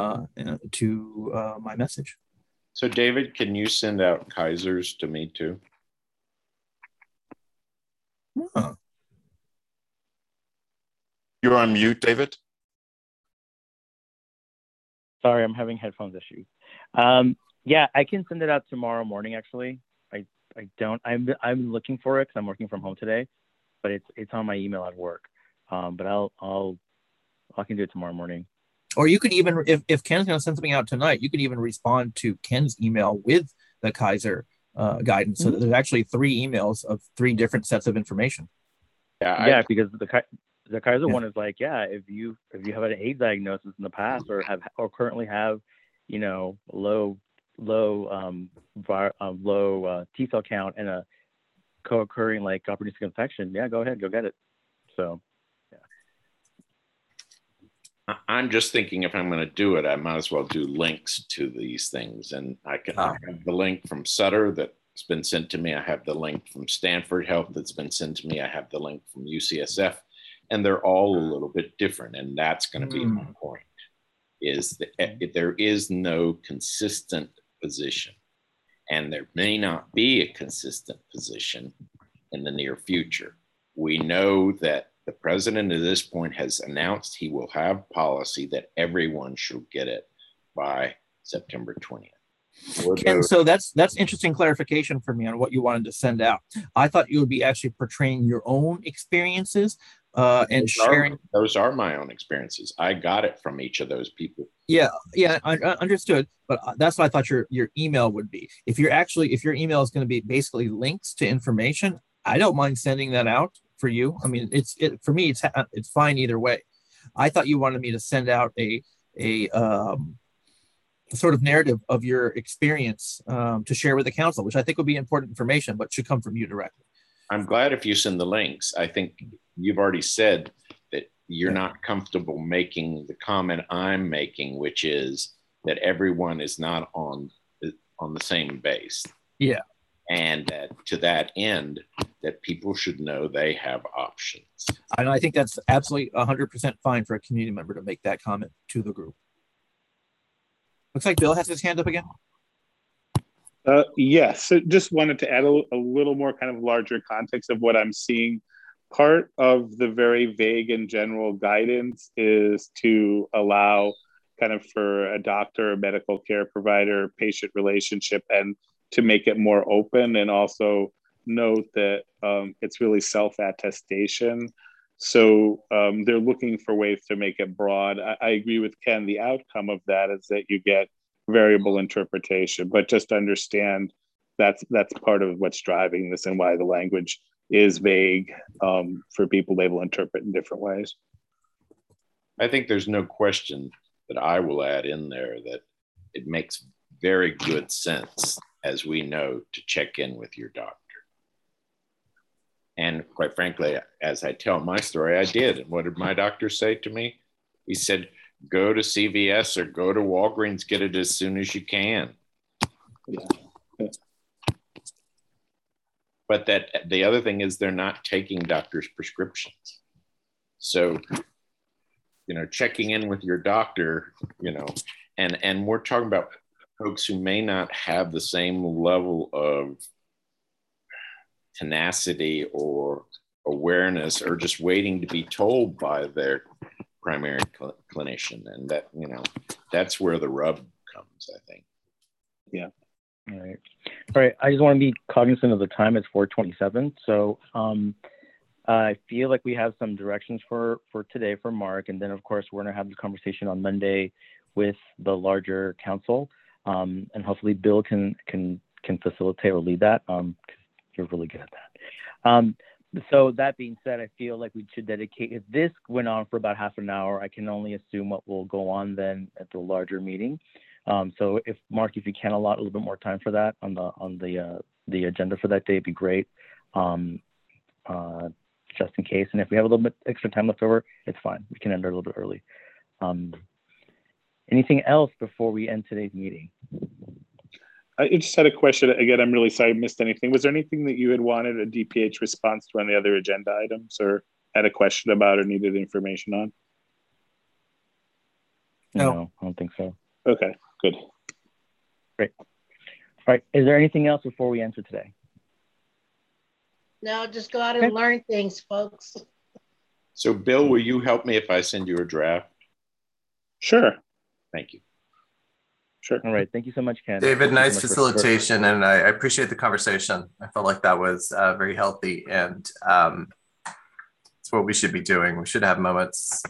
B: to my message.
H: So David, can you send out Kaisers to me too?
B: Huh.
L: You're on mute, David.
C: Sorry, I'm having headphones issues. Yeah, I can send it out tomorrow morning. Actually, I'm looking for it because I'm working from home today, but it's on my email at work. But I can do it tomorrow morning.
B: Or you could even, if Ken's going to send something out tonight, you could even respond to Ken's email with the Kaiser guidance. So that there's actually 3 emails of 3 different sets of information.
C: Yeah, because the Kaiser one is like, yeah, if you have an AIDS diagnosis in the past or currently have, low T cell count and a co-occurring like opportunistic infection, yeah, go ahead, go get it. So, yeah.
H: I'm just thinking if I'm going to do it, I might as well do links to these things, and I have the link from Sutter that's been sent to me. I have the link from Stanford Health that's been sent to me. I have the link from UCSF, and they're all a little bit different, and that's going to be my point. Is that there is no consistent position, and there may not be a consistent position in the near future. We know that the president at this point has announced he will have policy that everyone should get it by September 20th.
B: And so that's interesting clarification for me on what you wanted to send out. I thought you would be actually portraying your own experiences and sharing.
H: Those are my own experiences. I got it from each of those people.
B: Yeah, I understood, but that's what I thought your email would be. If your email is going to be basically links to information, I don't mind sending that out for you. I mean, for me, it's fine either way. I thought you wanted me to send out a sort of narrative of your experience to share with the council, which I think would be important information, but should come from you directly.
H: I'm glad if you send the links. I think you've already said that you're not comfortable making the comment I'm making, which is that everyone is not on the same base.
B: Yeah.
H: And that to that end, that people should know they have options.
B: And I think that's absolutely 100% fine for a community member to make that comment to the group. Looks like Bill has his hand up again.
D: Yes, so just wanted to add a little more kind of larger context of what I'm seeing. Part of the very vague and general guidance is to allow kind of for a doctor, a medical care provider, patient relationship, and to make it more open, and also note that it's really self-attestation. So they're looking for ways to make it broad. I agree with Ken. The outcome of that is that you get variable interpretation, but just understand that's part of what's driving this and why the language is vague for people they will interpret in different ways.
H: I think there's no question that I will add in there that it makes very good sense, as we know, to check in with your doctor. And quite frankly, as I tell my story, I did. And what did my doctor say to me? He said, go to CVS or go to Walgreens, get it as soon as you can. Yeah. But that the other thing is they're not taking doctors' prescriptions. So, checking in with your doctor, and we're talking about folks who may not have the same level of tenacity or awareness, or just waiting to be told by their primary clinician. And that, that's where the rub comes, I think.
C: Yeah. All right. I just want to be cognizant of the time. It's 4:27. So I feel like we have some directions for today for Mark. And then, of course, we're going to have the conversation on Monday with the larger council. And hopefully Bill can facilitate or lead that. You're really good at that. So that being said, I feel like we should dedicate, if this went on for about half an hour, I can only assume what will go on then at the larger meeting. So if Mark, if you can allot a little bit more time for that on the agenda for that day, it'd be great. Just in case. And if we have a little bit extra time left over, it's fine. We can end it a little bit early. Anything else before we end today's meeting?
D: I just had a question. Again, I'm really sorry I missed anything. Was there anything that you had wanted a DPH response to on the other agenda items, or had a question about or needed information on?
C: No, I don't think so.
D: Okay, good.
C: Great. All right. Is there anything else before we enter today?
J: No, just go out and learn things, folks.
H: So, Bill, will you help me if I send you a draft?
D: Sure.
H: Thank you.
D: Sure.
C: All right. Thank you so much, Ken.
I: David, nice facilitation, and I appreciate the conversation. I felt like that was very healthy, and it's what we should be doing. We should have moments.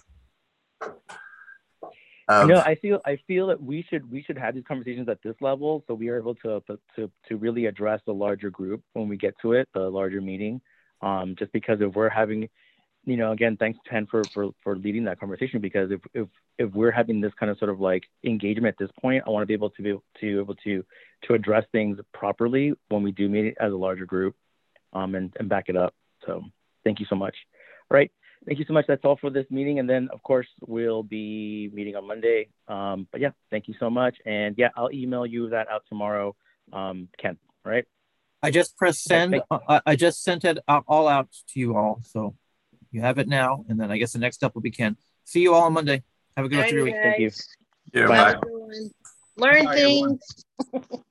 C: I feel that we should have these conversations at this level, so we are able to really address the larger group when we get to it, the larger meeting. Just because if we're having, again, thanks Ken for leading that conversation, because if we're having this kind of sort of like engagement at this point, I want to be able to address things properly when we do meet it as a larger group, and back it up. So thank you so much. All right. Thank you so much. That's all for this meeting. And then, of course, we'll be meeting on Monday. But yeah, thank you so much. And yeah, I'll email you that out tomorrow, Ken. All right.
B: I just pressed send. I just sent it all out to you all. So you have it now. And then I guess the next step will be Ken. See you all on Monday. Have a good rest of your week.
C: Thank you.
I: Yeah, bye.
J: Learn things.